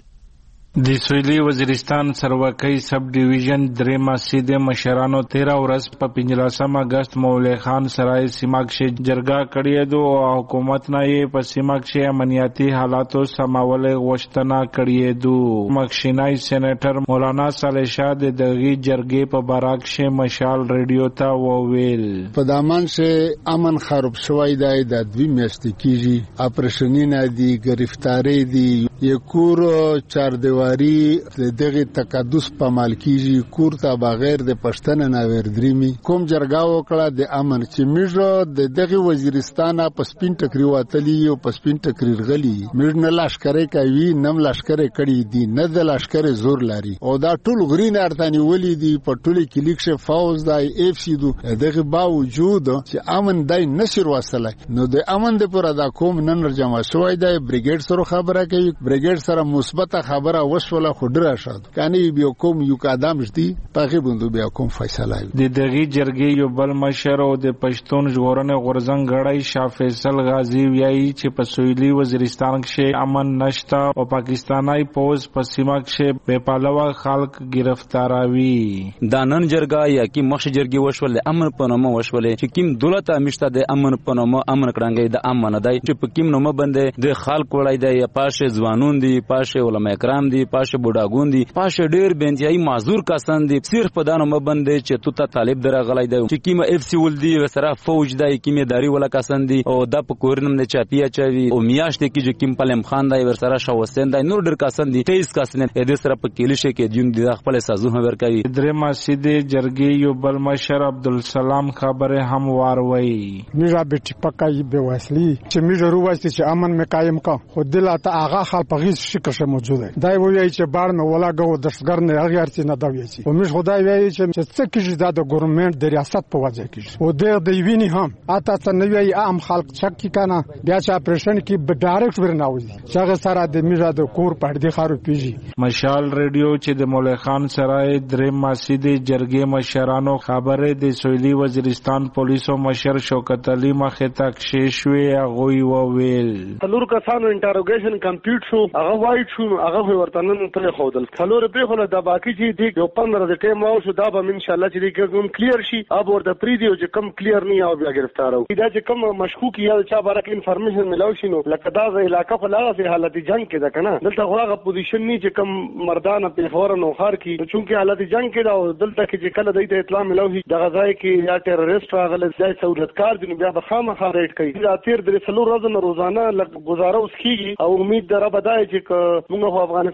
Speaker 20: د سویلي وزیرستان سروکۍ سب ډیویژن درېمه سیده مشرانو 13 ورځ په 15 اگست مولوی خان سرای سیمه کې جرګه کړې ده او حکومت نه یې په سیمه کې امنیتي حالاتو سمول غوښتنه کړې ده. مخکینی سېنیټر مولانا صالح شاه د دغه جرګې په باره کې مشال ریډیو ته وویل
Speaker 21: په دامن کې امن خراب شوی دی د 2 میاشتې کېږي اپریشنونه دي گرفتاری دي یکور 4 دیواری دغه تقدس په مالکیږي کور ته بغیر د پښتنه نه وردريمي کوم جرګه وکړه د امن چې میژه د دغه وزیرستان په سپین ټکری واتلی او په سپین ټکری غلی میژ نه لشکره کوي نم لشکره کړي دي نه د لشکره زور لري او دا ټول غرین ارتانی ولی دي په ټوله کې لیکشه فوز دای اف سی دو دغه باوجود چې امن دای نشر وصله نو د امن د پر ادا کوم نن جمع شوی دی بریګیډ سره خبره کوي بریګیډ سره مثبت خبره وشوله خډره شاد کانی بیا کوم یو قدم شدي پغه بوندو بیا کوم فیصله
Speaker 20: د دغه جرګې یو بل مشر او د پښتون ژغورنې غورزنګ غړی شاه فیصل غازی ویایي چې په سویلي وزیرستان کې امن نشته او پاکستاني پوز په سیمه کې بے پالوا خلک گرفتاروي.
Speaker 22: دا نن جرګه یا کی مخ جرګې وشول امن په نوم وشول چې کیم دولت امشته د امن په نوم امن کړنګي د امن دی چې په کیم نوم باندې د خلک وړای دی پاشه ځوانون دي پاشه علماء کرام دي پاشه بوډاګون دي پاشه ډیر بنتیای معذور کسان دي صرف په دانو مبند چې تو ته طالب درغلای دی چې کیمه اف سی ول دی وسره فوج دی کیمه داری ولا کسان دي او د پکورنم نه چاپیا چوي او میاشت کې چې کیم پلم خان دی ورسره شو وسین دی نور ډیر کسان دي 23 کسان د سره په کلیشه کې جون دي خپل سازو ور کوي.
Speaker 20: درې مسجد جرګې یو بل مشر عبدالسلام خبره هم واروي
Speaker 23: میرا بیٹی پکای به واسلی چې میرا رواستی چې امن می قائم کا خود دلاته اغا خال پغیز شکر موجود دی دای وایي چې بار نه ولاګو دشګر نه هغه ارتي نه دا وایي او موږ خدای وایي چې څه کیږي د ګورنمنت د ریاست په وجه کې او د ویني هم اته څه نه وایي عام خلک شک کی کنه بیا چې اپریشن کې به ډایرکټ ورناوي چې هغه سره د میرا د کور په دې خارو پیږي.
Speaker 20: مشال ریډیو چې د مولوی خان سرای درې مسجد جرګې مشرانو خبره د سویلي وزیرستان پولیسو مشر شوکت علي مخه تک شیشوي هغه وویل
Speaker 24: څلور کسانو انټروګیشن کمپلیټ شو هغه وایټ شو هغه ورته نن پر خودل څلور په خله د باقی چې دی یو 15 د ټیم او شو دا به ان شاء الله چې کوم کلیر شي اب ورته پری دی چې کم کلیر نه او بیا گرفتار او دا چې کم مشکوک یا چا برک انفارمیشن ملو شنو لکه دا ز علاقہ په لاغه حالت جنگ کې ده کنه دلته هغه پوزیشن نه چې کم مردان په فورن او خار کې چونکه حالت جنگ کې دا دلته کې کله د اطلاع ملو شي د غزای کې یا ټیرریست راغله ځای سہولتکار دي بیا به خامخا ریټ کوي دا تیر د څلور ورځې روزانه گزاره اوس کیږي او امید دره بدای چې موږ په افغانستان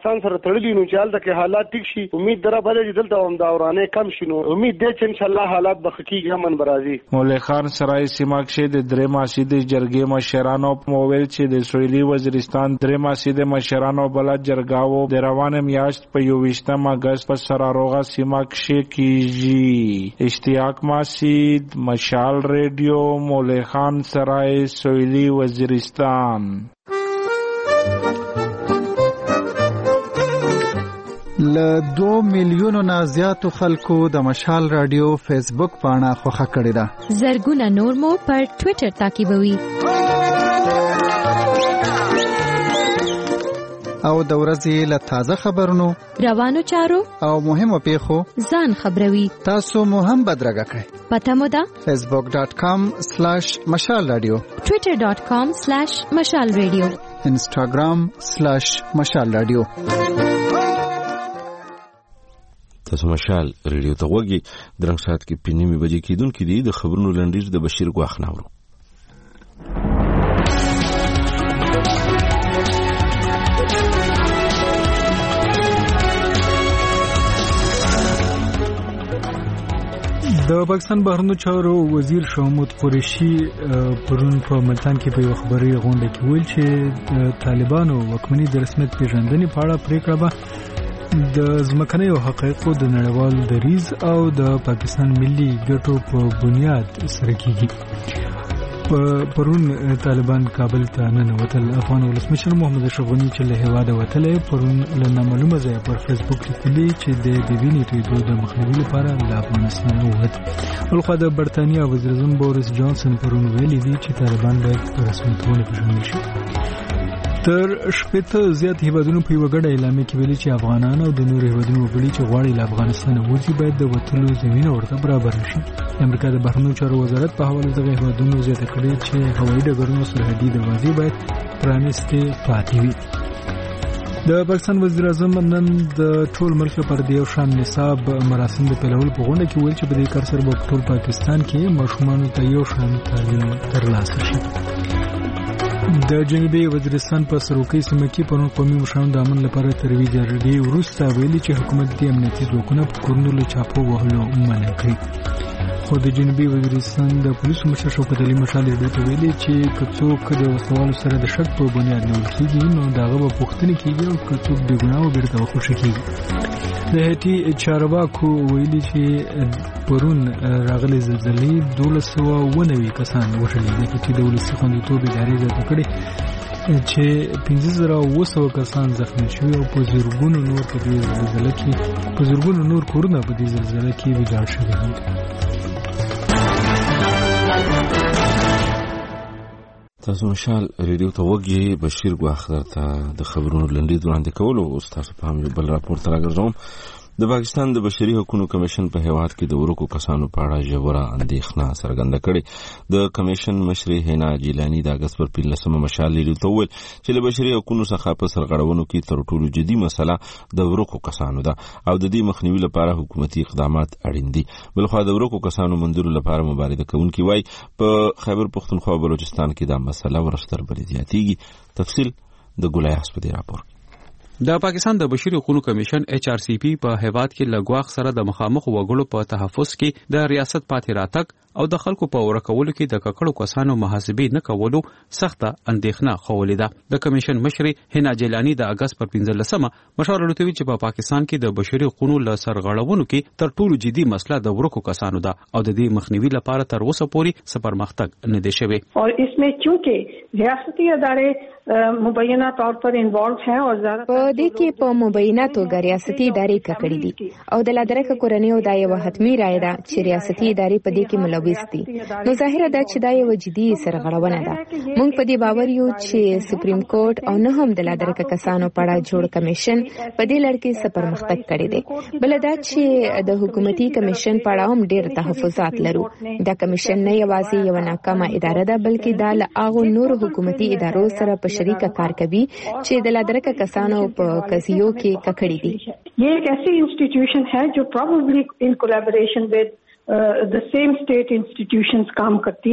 Speaker 24: پاکستان سره تړلي نو چې هلته کې حالات ټیک شي امید دره بل چې دلته هم دا ورانه کم شي نو امید دی چې ان شاء الله حالات به خکېږي امن برازي.
Speaker 20: مولوی خان سرای سیماکشي د درې ماسیدي جرګې مشرانو موویل چې د سویلي وزیرستان درې ماسیدي مشرانو بل جرګاو د روانه میاشت په 28 اگست په سراروغه سیماکشي کیږي. اشتیاق ماسید، مشال ریډیو، مولوی خان سرای، سویلي وزیرستان.
Speaker 10: ل 2 میلیونو نه زیاتو خلکو د مشال رادیو فیسبوک پاڼه خوښه کړې ده.
Speaker 11: زرګونه نور مو پر ټوئیټر تعقیبوي.
Speaker 10: او د ورځې له تازه خبرونو،
Speaker 11: روانو چارو او
Speaker 10: مهمو پیښو
Speaker 11: ځان خبروي.
Speaker 10: تاسو مو هم بدرګه کړئ.
Speaker 11: پته مو ده
Speaker 10: facebook.com/مشال رادیو،
Speaker 11: twitter.com/مشال رادیو،
Speaker 10: instagram/مشال رادیو.
Speaker 1: تاسو مشال ریډیو ته وګورئ. درنګ سات کې پینې بجې کېدونکې دي. د خبرونو لنډیز د بشیر ګواخ ناورو.
Speaker 2: د پاکستان بهرنیو چارو وزیر شاه محمود قریشي پرون په ملتان کې په خبري غونډه کې ویل چې طالبانو واکمني د رسمیت پیژندنې په اړه پریکړه به د ځمکنیو حقایقو د نړیوال دریځ او د پاکستان ملي ګټو په بنیاد سره کیږي. پرون طالبان کابل ته ننوتل. افغان ولسمشر محمد اشرف غني چې له هیواده وتلی پرون له نامعلومه ځایه پر فیسبوک لیکلي چې د وینې تویدو د مخنیوي لپاره له افغانستان ووت. بلخوا د برطانیا وزیر اعظم بوریس جانسن پرون ویلي دي چې طالبان باید په رسمیت وپېژندل شي. تر 80 زیات هیوادونو په یو غړ اعلامیه کې ویلي چې افغانان او د نورو هیوادونو وګړي چې غواړي له افغانستان وځي باید د وټلو زمينه ورته برابر شي. امریکا د بهرنیو چارو وزارت په حواله دغه هیوادونو زیاته کړې چې هوایي ډګرونو سرحدي دروازې باید پرانیستې پاتې وي. د پاکستان وزیر اعظم نن د ټول ملک لپاره د یو شان نصاب مراسم د پیلولو په غونډه کې ویل چې په دې کار سره په ټول پاکستان کې ماشومان ته یو شان تعلیم ترلاسه شي. د جنوبي وزیرستان په سروکي سیمه کې پرون قومي مشرانو د امن لپاره ترویج ورکړي. وروسته ویلي چې حکومت د امنیتي ځواکونو په کورونو له چاپو وهلو منع کړی. خو د جنوبي وزیرستان د پولیسو مشر شوکت علي مشال ډېر ته ویلي چې که څوک د وسوالو سره د شک په بنیاد نیول کېږي نو دغه به پوښتنې کېږي او که څوک بې ګناه وبېرته وخوشي کېږي. د هټي چارواکو ویلي چې پرون راغلي زلزلې 1290 کسان وشلي دي چې د ولسي خوندیتوب ادارې زیاته کړې چې 15000 کسان زخمی شوي او په زرګونو نور په دې زلزلې کې په زرګونو نور کورونه په دې زلزلې کې ویجاړ شوي دي.
Speaker 1: تاسو مشال ریډیو ته وګورئ. بشیر ګواخ درته د خبرونو لنډیز وړاندې کولو او تاسو په هم بل راپور تر راګرځوم. د پاکستان د بشري حقوقو کمیشن په هیواد کې د ورکو کسانو په اړه ژوره اندېښنه څرګنده کړې. د کمیشن مشر هینا جیلانی د اگست پر 15 مشال ریډیو ته وویل چې د بشري حقوقو څخه په سرغړونو کې تر ټولو جدي مسله د ورکو کسانو ده او د دې مخنیوي لپاره حکومتي اقدامات اړین دي. بلخوا د ورکو کسانو موندلو لپاره مبارزه کوونکي وایي په خیبر پختونخوا او بلوچستان کې دا مسله ورستر بلې زیاتېږي. تفصیل د ګولای هسپدي راپور.
Speaker 3: د پاکستان د بشري حقوقو کمیشن HRCP په هیواد کې لګواخ سره د مخامخ وګړو په تحفظ کې د ریاست پاتې راتګ او د خلکو په ورکولو کې د ککړو کسانو محاسبې نه کولو سخته اندېښنه خولې ده. د کمیشن مشر هینا جیلانی د اگست پر 15 مشوره ورکوي چې په پاکستان کې د بشري حقوقو له سرغړونو کې تر ټولو جدي مسله د ورکو کسانو ده او د دې مخنیوي لپاره تر اوسه پورې څه پرمختګ نه دی شوی.
Speaker 4: اور اسمه چونکه ریاستي ادارې مبینہ طور پر انوالو ہیں اور زیادہ
Speaker 7: په دې کې په مبینہ توګه ریاستي ادارې ککړې دي او د لادرکه کورنیو د یو حتمی رائے ده چې ریاستي ادارې په دې کې ملوث دي. نو ظاهره ده چې دا یو جدي سرغړونه ده. موږ په دې باور یو چې سپریم کورټ او نه هم د لادرکه کسانو په اړه جوړ کمیشن په دې لړ کې څه پرمختګ کړی دی. بل دا چې د حکومتي کمیشن په اړه هم ډېر تحفظات لرو. دا کمیشن نه یوازې یو ناکامه اداره ده بلکې دا له هغو نورو حکومتي ادارو سره په شریکه کار کوي چې د لادرکه کسانو په قضیو کې ککړې دي.
Speaker 4: یہ ایک ایسی انسٹیٹیوشن ہے جو پروبیبلی ان کولیبوریشن ود the same state institutions کام کرتی ہے.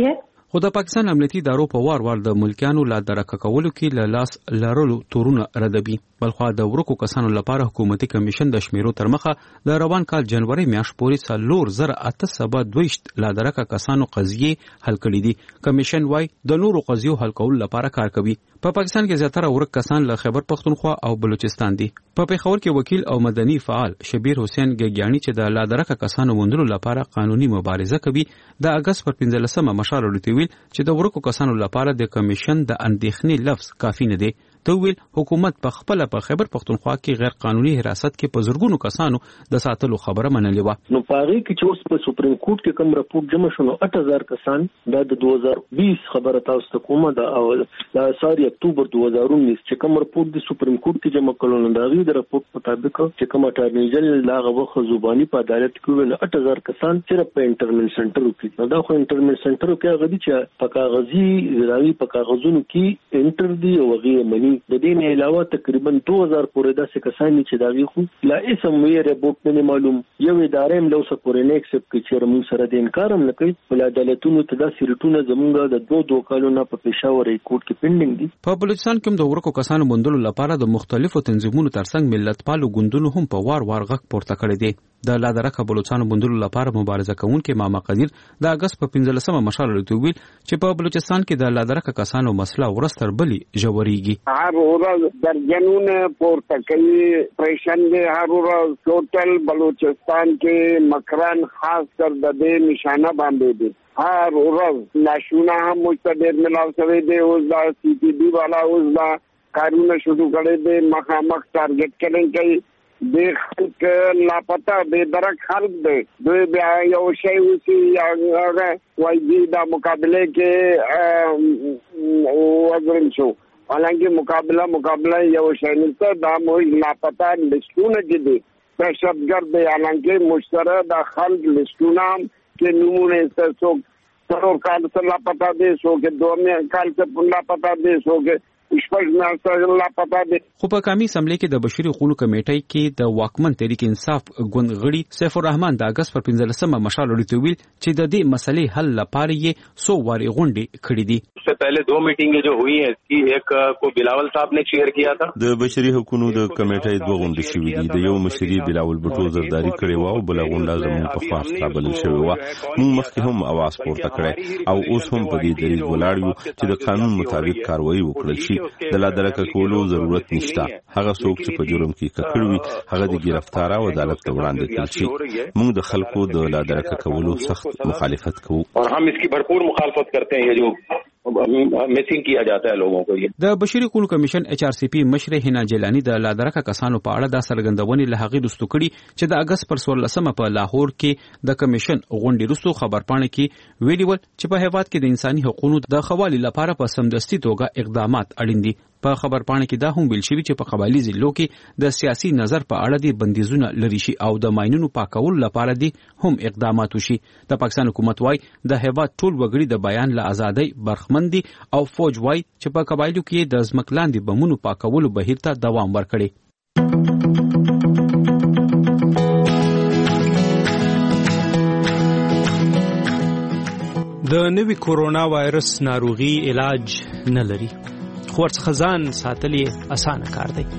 Speaker 3: خو د پاکستان امنیتي ادارو په وار د ملکیانو لا درکه کولو کې له لاس لرلو تورونه ردبي. بلخوا د ورکو کسانو لپاره حکومتي کمیشن د شمیرو تر مخه د روان کال جنوري میاشت پورې 4,822 لا درکه کسانو قضیې حل کړې دي. کمیشن وايي د نورو قضیو حل کولو لپاره کار کوي. په پاکستان کې زیاتره ورک کسان له خیبر پختونخوا او بلوچستان دي. په پیښور کې وکیل او مدني فعال شبیر حسین ګیګیانی چې د لا درکه کسانو موندلو لپاره قانوني مبارزه کوي د اگست پر 15 مشال ورته ویل چې د ورکو کسانو لپاره د کمیشن د اندېښنې لفظ کافي نه دی. ته ویل حکومت په خپل په خیبر پختونخوا کې غیر قانوني حراست کې په زورګونو کسانو د ساتلو خبره منلې و.
Speaker 5: نو پاره کې چې اوس په سپریم کورټ کې کوم راپور جمع شونه 8000 کسان د 2020 خبره تاسو ته کومه د ساری اکتوبر 2019 چې کوم راپور د سپریم کورټ کې جمع کړل نو دا غي د راپور مطابق چې کوم اټارنی جنرال لاغه وخت زبانی په عدالت کې ول 8000 کسان صرف په انټرمنټ سنټر کې دا خو انټرمنټ سنټر کې غدي چې په کاغذي راوي په کاغذونو کې انټر دی او غي منی د دې نه علاوه تقریبا 2000 پورې داسې کسان چې دا غي خو لا اسم وی رپورټ نه معلوم یو ادارې هم لوسه پورې نه اکسپټ کوي چې موږ سره د انکار هم نه کوي ول عدالتونو ته دا سیرټونه زمونږ د 2 کالونو په پېښور کورټ کې پینډینګ دي.
Speaker 3: په بلوچستان کې د ورکو کسانو موندلو لپاره د مختلفو تنظیمونو ترڅنګ ملتپالو ګوندونو هم په وار غږ پورته کړی دی. د لا درکه بلوچستان موندلو لپاره مبارزه کوونکي ماما قدیر د اگست په 15 مشال ورته ویل چې په بلوچستان کې د لا درکه کسانو مسله ورستر بلی جوړیږي.
Speaker 8: هر ورځ درجنونه پورته کوي پریشن دي. هر ورځ ټوټل بلوچستان کې مکران خاص کر د دې نشانه باندې دي. هر ورځ لاشونه هم مستدیر ملاو شوی دی. اوس دا سی پی ڈی والا اوس دا کارونه شروع کړي دي. مخامخ ټارګټ کړي کوي د خلک لاپتا به درک خلک دی. دوی بیا یو شی وسی هغه وایي دا مقابله کې وګورم شو حالانکه مقابله یو شی نه دا مو لاپتا لستونه کې دي دهشتګرد دی. حالانکه مشترک د خلک لستونه کې نمونه څو څلور کال سره لاپتا دي سو کې 2 کال څخه لاپتا دي سو کې
Speaker 3: خو په قومي اسمبلی کې د بشري حقوقو کمیټې کې د واکمن تحریک انصاف ګوند غړي سیف الرحمن د اگست پر 15 مشال ورته ویل چې د دې مسلې حل لپاره یې 100 واري غونډې کړې دي.
Speaker 9: इससे पहले 2 मीटिंगें जो हुई हैं इसकी एक को बिलावल साहब ने शेयर किया था.
Speaker 1: د بشري حقوقو د کمیټې 2 غونډې شوې دي. د یو مشري بلاول بټو زرداری کړي و او بل غونډه زموږ په خاص قابل شوی و. موږ مخکې هم आवाज پورته کړی او اوس هم په دې دریځ ولاړ یو چې د قانون مطابق کاروایی وکړل شي. د لا درکه کولو ضرورت نشته. هغه څوک چې په جرم کې ککړ وي هغه د گرفتار او عدالت ته وړاندې کړل شي. موږ د خلکو د لا درکه کولو سخت مخالفت کوو
Speaker 9: और हम इसकी भरपूर मुखालफत करते हैं. ये जो मिसिंग किया जाता है लोगों को.
Speaker 3: د بشري حقوقو کمیشن HRCP مشر هینا جیلانی د لا درکه کسانو په اړه د سرګندونې له هغې وروسته کړي چې د اگست پر 16 په لاهور کې د کمیشن غونډې وروسته خبرپاڼه کې ویلي ول چې په هیواد کې د انساني حقوقو د خوالي لپاره په سمدستي توګه اقدامات اړین دي. په خبرپاڼه کې دا هم ویل شوی چې په قبایلی ضلعو کې د سیاسي نظر په اړه د بندیزونه لري شي او د ماینونو پاکول لپاره دي هم اقدامات وشي. د پاکستان حکومت وايي د هیواد ټول وګړي د بیان له ازادۍ برخمن دي او فوج وايي چې په قبایلو کې د ځمکلاندې بمونو پاکولو بهیر ته دوام ورکړي.
Speaker 13: د نوي کورونا وایرس ناروغي علاج نه لري خو ورڅخه ځان ساتل یې اسانه کار دی.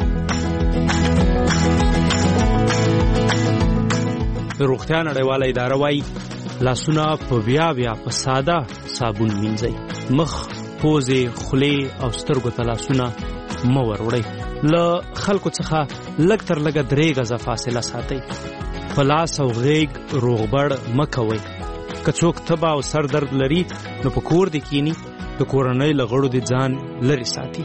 Speaker 13: د روغتیا نړیواله اداره وايي لاسونه په بیا په ساده صابون مینځئ. مخ، پوزې، خولې او سترګو ته لاسونه مه وروړئ. له خلکو څخه لږ تر لږه 3 غزه فاصله ساتئ. په لاس او غیږ روغبړ مه کوئ. که څوک تبه او سر درد لري نو په کور دې کینی د کورنۍ له غړو دې ځان لرې ساتي.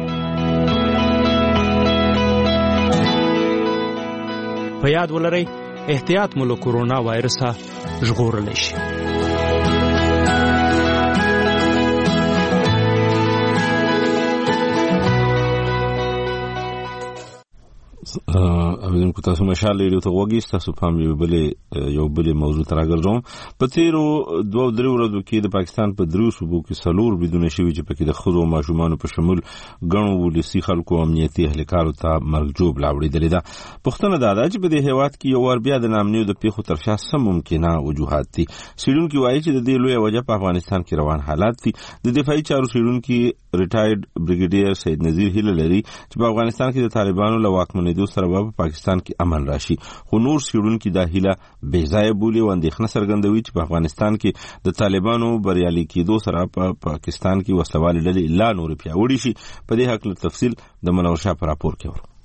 Speaker 13: په یاد ولرئ احتیاط مو له کورونا وایرسه ژغورلی شي.
Speaker 1: اوریدونکو تاسو مشال ریډیو ته وګورئ تاسو پام یو بل موضوع تراګرځوم په تیرو 2-3 ورځو کې د پاکستان په درو صوبو کې سلور بدون شوی چې پکې د خزو ماشومان په شمول غنو ولسی خلکو امنیتي اهلکارو ته مرجوب لاوړي ده پښتنه دا چې په دې هیواد کې یو ور بیا د نامنیو د پیښو تر شا سم ممکنه وجوهات دي سیډونکو وایي چې د دې لوی وجه په افغانستان کې روان حالات دي د دفاعي چارو سیډونکو ریټایرډ بریګیډیر سید نذیر هیله لري چې په افغانستان کې د طالبانو له واکمنېدو سره په پاکستان کې امن راشي خو نور سیډونکو د هیله بې ځای بولی و اندېښنه څرګندوي چې په افغانستان کې د طالبانو بریالي کېدو سره په پاکستان کې وسلوال ډلې لا نور پیاوړي شي په دې حق له تفصیل د منور شاه پر راپور کې ورو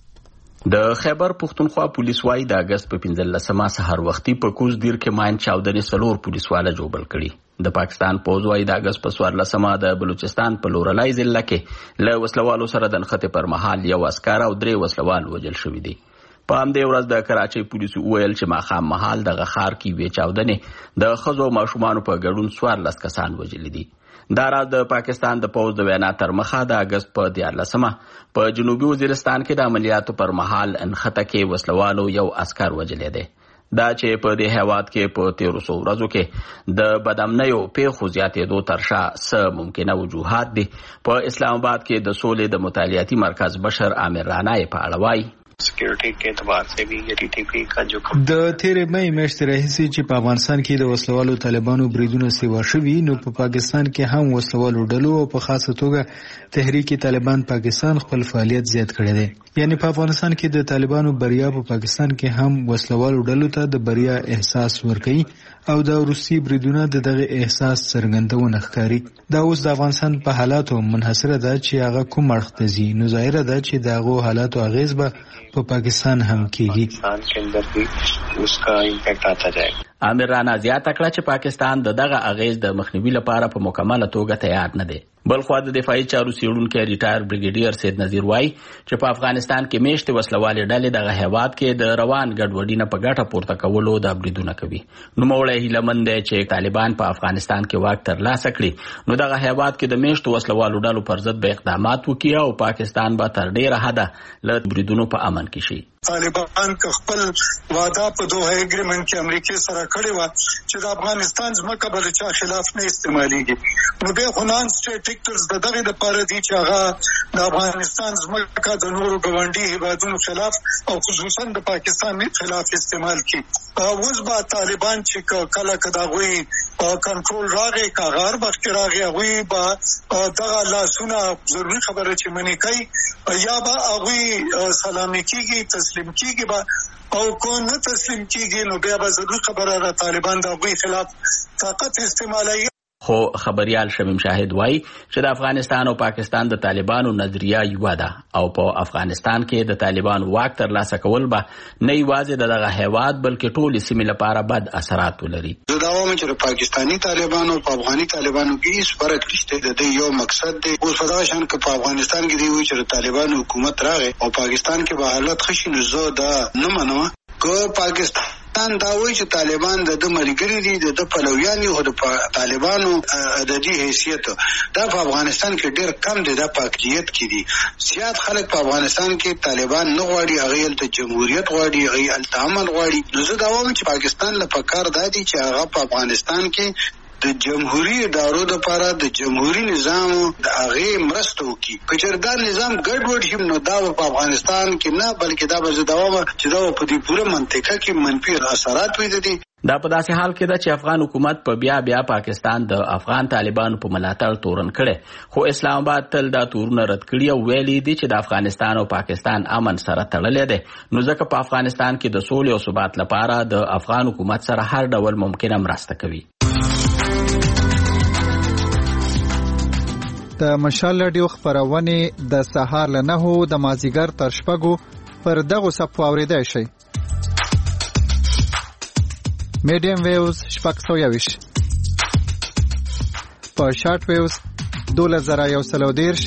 Speaker 6: د خیبر پختونخوا پولیس وايي د اگست په 15مه سحر وختي په کوز دیر کې ماین چاودنې سلور پولیسواله جوړ کړي د پاکستان پوز وايي د اگست په 14مه د بلوچستان په لورلای ضلع کې له وسلوالو سره د نښتې پر مهال یو عسكر او 3 وسلوال وژل شوي دي په همدې ورځ د کراچۍ پولیسو وویل چې ماښام مهال د غخار کې وې چاودنې د ښځو ماشومانو په ګډون 14 کسان وژلي دي دا راز د پاکستان د پوز د وینا تر مخه د اگست په 14مه په جنوبي وزیرستان کې د عملیاتو پر مهال انخته کې وسلوالو یو عسكر وژلی دی دا چې په دې هیواد کې په 1300 ورځو کې د بدامنیو پیښو زیاتېدو تر شا څه ممکنه وجوهات دي په اسلام آباد کې د سولې د مطالعاتي مرکز بشر عامر رانای په اړه وایي
Speaker 12: سکیورټي کې اعتبار سے بھی یہ ٹی ٹی پی کا جو
Speaker 14: د تیرې مې میاشتې راهیسې چې په افغانستان کې د وسلوالو طالبانو بریدونه سیوا شوي نو په پاکستان کې هم وسلوالو ډلو او په خاصه توګه تحریک طالبان پاکستان خپل فعالیت زیات کړی دی یعنی په افغانستان کې د طالبانو بریا په پاکستان کې هم وسلوالو ډلو ته د بریا احساس ورکوي او د روسي بریدونه دغه احساس څرګندونه ښکاري دا اوس د افغانستان په حالاتو منحصره ده چې هغه کوم اړخ ته ځي نو ظاهره ده چې دغه حالاتو اغیز به په پاکستان هم کېږي
Speaker 12: پاکستان کې اندر بھی اس کا امپیکٹ آتا جائے
Speaker 6: عامر رانا زیاته کړه چې پاکستان دغه اغیز د مخنیوي لپاره په مکمله توګه تیار نه دی بلخو د دفاعي چارو سیډونکو ریټایر بریګیډیر سید نذیر وایي چې په افغانستان کې میشته وسلوالې ډلې دغه هیواد کې د روان ګډوډي نه په ګټه پورته کولو د بریدونه کوي نو موړی هیلمن دی چې طالبان په افغانستان کې واک ترلاسه کړي نو دغه هیواد کې د میشته وسلوالو ډلو پر ضد به اقدامات وکړي او پاکستان به تر ډیره حده له بریدونو په امن کې شي
Speaker 16: طالبان که خپل وعده په دوه اګریمنت کې امریکای سره کړی و چې د افغانستان ځمکه به چا خلاف نه استعمالېږي نو به خنان سټیټ اکټرز دغه لپاره دي چې هغه د افغانستان ځمکه د نورو ګاونډي هیوادونو خلاف او خصوصا د پاکستان خلاف استعمال کړي اوس به طالبان چې کله کداغوي کنټرول راغی کاغار بخت راغی هغوی به دغه لاسونه ضروري خبره چې منی کوي یا به هغوی سلامي کیږي تسلیم کیږي با او کو نه تسلیم کیږي نو بیا به ضروري خبره را طالبان د هغوی خلاف طاقت استعمالوي
Speaker 6: خو خبريال شمیم شاهد وایي چې د افغانستان او پاکستان د طالبانو نظریه یو ده او په افغانستان کې د طالبانو واک ترلاسه کول به نه یوازې دغه هیواد بلکې ټولې سیمې لپاره بد اثرات ولري
Speaker 16: زه دا وایم چې پاکستانی طالبانو او افغاني طالبانو کې هیڅ فرق نشته د دې یو مقصد دی اوس په دا شان کې په افغانستان کې دی چې طالبانو حکومت راغی او پاکستان کې به حالت خشي نو زه دا نه منم که پاکستان دا وایي چې طالبان د ملګری دي د پلویان یو د طالبانو د دې حیثیت دا په افغانستان کې ډېر کم دي د پاکیت کې دي زیات خلک په افغانستان کې طالبان نه غواړي هغه د جمهوریت غواړي هغه التامن غواړي نو زه دا وایم چې پاکستان لپاره کار دی چې هغه په افغانستان کې د جمهوریت ادارو لپاره د جمهوریت نظام د هغه مرسته وکړي که چېرته دا نظام ګډوډ شي نو دا په افغانستان کې نه بلکې دا به زداوه چې دا په دې پوره منطقه کې منفي اثرات وي دي
Speaker 6: دا په داسې حال کې ده چې افغان حکومت په بیا پاکستان د افغان طالبانو په ملاتړ تورن کړي خو اسلام آباد تل دا تورونه رد کړي او ویلي دي چې د افغانستان او پاکستان امن سره تړلې ده نو ځکه په افغانستان کې د سولې او ثبات لپاره د افغان حکومت سره هر ډول ممکنه مرسته کوي
Speaker 10: د مشال رادیو خبرونه د سهار له 9 د مازیګر تر شپږو پر دغه صفو اوریدای شي میډیم ویوز 620 په شارټ ویوز 2110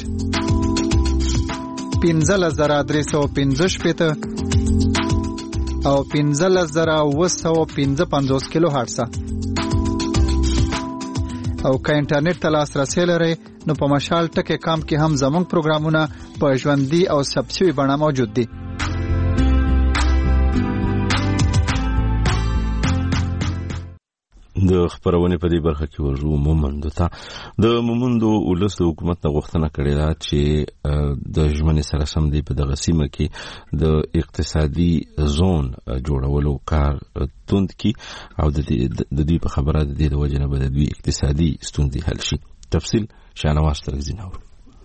Speaker 10: 15315 او 15955 کیلو هرتز او که انټرنیټ ته لاسرسي لرئ نو په مشال ټکي کام کې هم زموږ پروګرامونه په ژوندۍ او ثبت شوي بڼه موجود دي
Speaker 1: د خبرونه په دې برخه کې ورو مومندو ته د مومندو ولس د حکومت غوښتنه کړې ده چې د ژمنې سره سم دی په دغه سیمه کې د اقتصادي زون جوړولو کار توند کی او د دې په خبره د دې د وجه نه به د اقتصادي ستونزې حل شي. تفصیل شانواز ترغزیناور.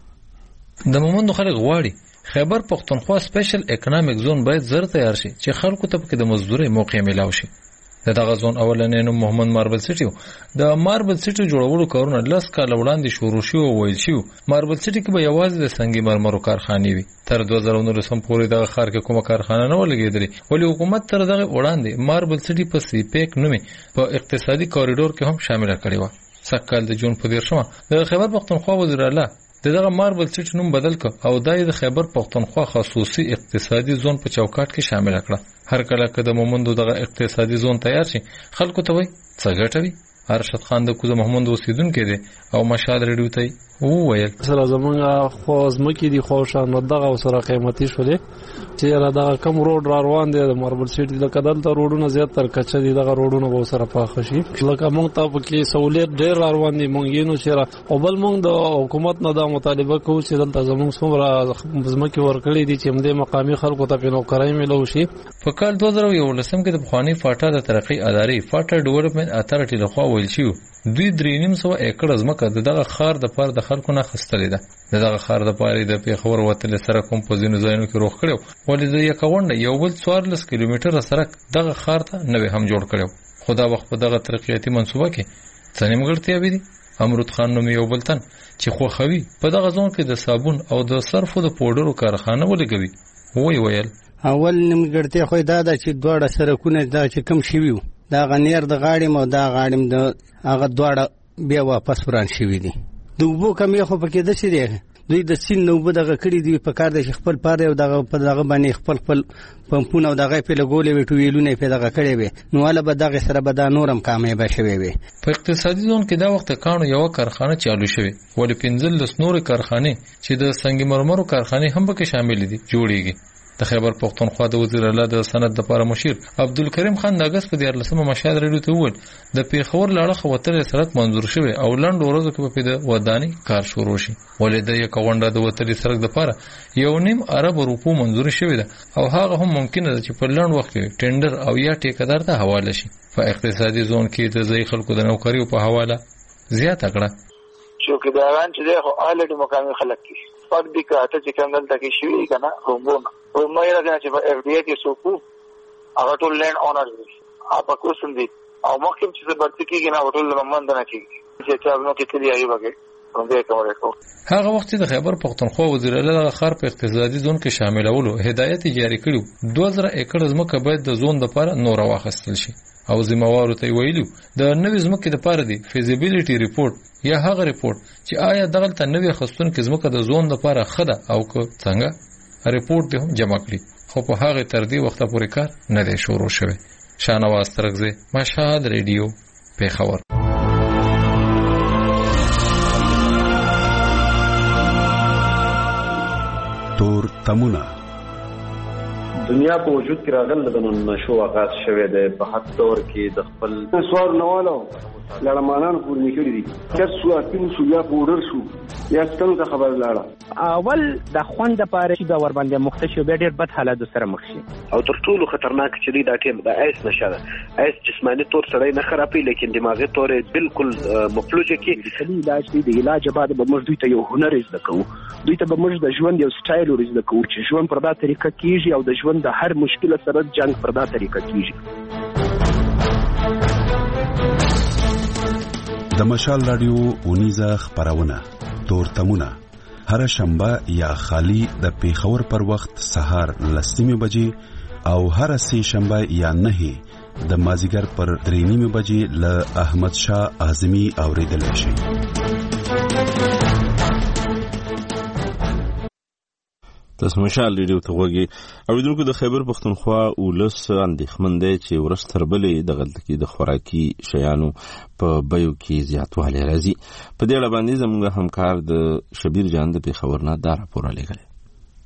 Speaker 15: د مومندو خلک غواړي خیبر پختونخوا سپیشل اکونومیک زون باید زر تیار شي چې خلکو ته پکې د مزدوري موقع ملاو شي. دغه زون اولنې نوم محمد ماربل سټي د ماربل سټي جوړولو کارونه 10 کال وړاندې شروع شو او ویل شو ماربل سټي کې به یوازې د سنگي مرمرو کارخانې وي. تر 2019 پورې دغه ښار کې کومه کارخانه نه ولګېدلې ولی حکومت تر دغه وړاندې ماربل سټي په سی پیک نومې په اقتصادي کوریډور کې هم شامل کړی و. سکهال د جون په 10 د خیبر پختونخوا وزیر اعلی دغه ماربل سټي نوم بدل ک او دای د خیبر پختونخوا خصوصي اقتصادي زون په چوکاټ کې شامل کړه. هر کله که د مومندو دغه اقتصادي زون تیار شي خلکو ته وای څه ګټوي. ارشد خان د کوزه محمد اوسیدونکو دی او مشال ریډیو ته وویل
Speaker 17: سره زمونږه خو ازمکې دي خو شان دغه سره قیمتي شولې چې را دغه کم روډ را روان دي د ماربل سټي د کدل ته روډونه زیات تر کچې دي دغه روډونه به سره پاخه شي لکه مونږ ته په کې سہولت ډېر را روان دي مونږ یې نو چې او بل مونږ د حکومت نه د مطالبه کوو چې دلته زمونږ څومره زمکې ورکړي دي چې موږ مقامي خلکو ته په نوکرای ملو شي. په کال 2011 کې د بخوانی فاټا د ترقی ادارې فاټا ډیولپمنٹ اتارټي لخوا ویل شو دوی 3.5 ایکړ ځمکه دغه ښار د پاره د خلکو نه خستلې ده. دغه ښار د پاره د پیښور وتل سره کوم په ځینو ځایونو کې روغ کړو ولې د یکونډه یو بل 14 کیلومتره سړک دغه ښار ته نوې هم جوړ کړو. خدا وخت په دغه ترقیاتي منصوبه کې څه نیمګړتیا وي. امرود خان نوم یو بل تن چې خوخوي په دغه ځون کې د صابون او د صرفو د پودرو کارخانه ولګوي. ویل
Speaker 18: اول نیمګړتیا خو دا ده چې دواړه سرکونه دا چې کم شوي وو دا غنیر د غاړې مو دا غاړم د هغه دواړه بیا واپس وران شوي دي. د اوبو کمی خو پکې د څه دی دوی د سین نو به دغه کړی دی په کار د خپل پاره او دغه په دغه باندې خپل پمپونه او دغه په لګولې وټو ویلونه په دغه کړی وي نو ول به دغه سره به دا نورم کامیاب شوي وي.
Speaker 15: په اقتصادي زون کې دا وخت کانو یو کارخانه چالو شوی ولې 15 نور کارخانه چې د سنگ مرمرو کارخانه هم پکې شامل دي جوړیږي. د خیبر پختونخوا د وزیر اعلی د سند لپاره مشیر عبدالکریم خان د اگست په 14 مشال ریډیو ته وویل د پیښور لاړه خوتل سړک منظور شوی او لند ورځو کې په د ودانی کار شروع شي ولې د یک غونډه د وتلي سړک لپاره 1.5 ارب روپو منظور شوی ده او هغه هم ممکنه ده چې په لند وخت کې ټینډر او یا ټیکدار ته حواله شي. په اقتصادي زون کې د ځای خلکو د نوکریو په حواله زیات کړه
Speaker 12: چوکیداران چې خو الډي مقامي خلک کی پک دي کاته چې څنګه تلته شي کنه رومونه او مې راځي چې په اف ډي کې سوکو هغه ټول لند اونر دي اپا کوسم دي او مخکې چې برتي کېږي نه ټول لمند نه کېږي چې تاسو نو کې تللی ایو بګي
Speaker 15: هغه وخت د خیبر پختونخوا وزیر اعلی د خار په اقتصادي زون کې شاملولو هدایت جاری کړو 2000 ایکړ ځمکه باید د زون لپاره نور واخیستل شي او ذمہوارو ته ویلو د نوې ځمکې لپاره دی فیزیبিলিټي ریپورت یا هغه ریپورت چې آیا دغه ته نوې خستون کې ځمکه د زون لپاره خده او که څنګه ریپورت هم جمع کړي خو په هغه تر دې وخت پورې کار نه دی شروع شوی. شانواز ترغزه مشهد ریډیو پیښور.
Speaker 19: تور تمونه
Speaker 9: دنیا په وجود کې راغله د نشو آغاز شوه د په حد دور کې د خپل
Speaker 24: سوار نوالو لړمانان پور نکړي دي چې سو اپین سو یا پودر شو یا څنګه خبر لاړه
Speaker 25: اول د خوند لپاره چې دا ور باندې مختشو به ډیر بد حالت سره مخ شي
Speaker 9: او تر ټولو خطرناک چې دا ټیم د ایس نشه ده ایس جسمانی تور سره نه خرابې لیکن دماغي تور بالکل مفلوجه کې د
Speaker 25: علاج دی د علاج بعد به موږ دوی ته یو هنر زده کوو دوی ته به موږ د ژوند یو سټایل ورزده کوو چې ژوند پر دا طریقه کیږي او د ژوند د هر مشکل سره جنگ پر دا طریقه کیږي.
Speaker 19: د مشال رادیو اونیزه خبرونه تور تمونه هر شنبه یا خالی د پیښور پر وخت سهار 10 بجې او هر سه شنبه یا 9 د مازیګر پر 3 بجې ل احمد شاه اعظمي اوریدل شي.
Speaker 1: تاسو مشال ریډیو ته وګورئ او دغه د خیبر پختونخوا ولس اندېښمن دی چې ورستربلې د غلطۍ د خوراکي شیانو په بیو کې زیاتوالی راځي. په دې اړه باندې زموږ همکار د شبیر جان د پیښور نه دا راپور لګل.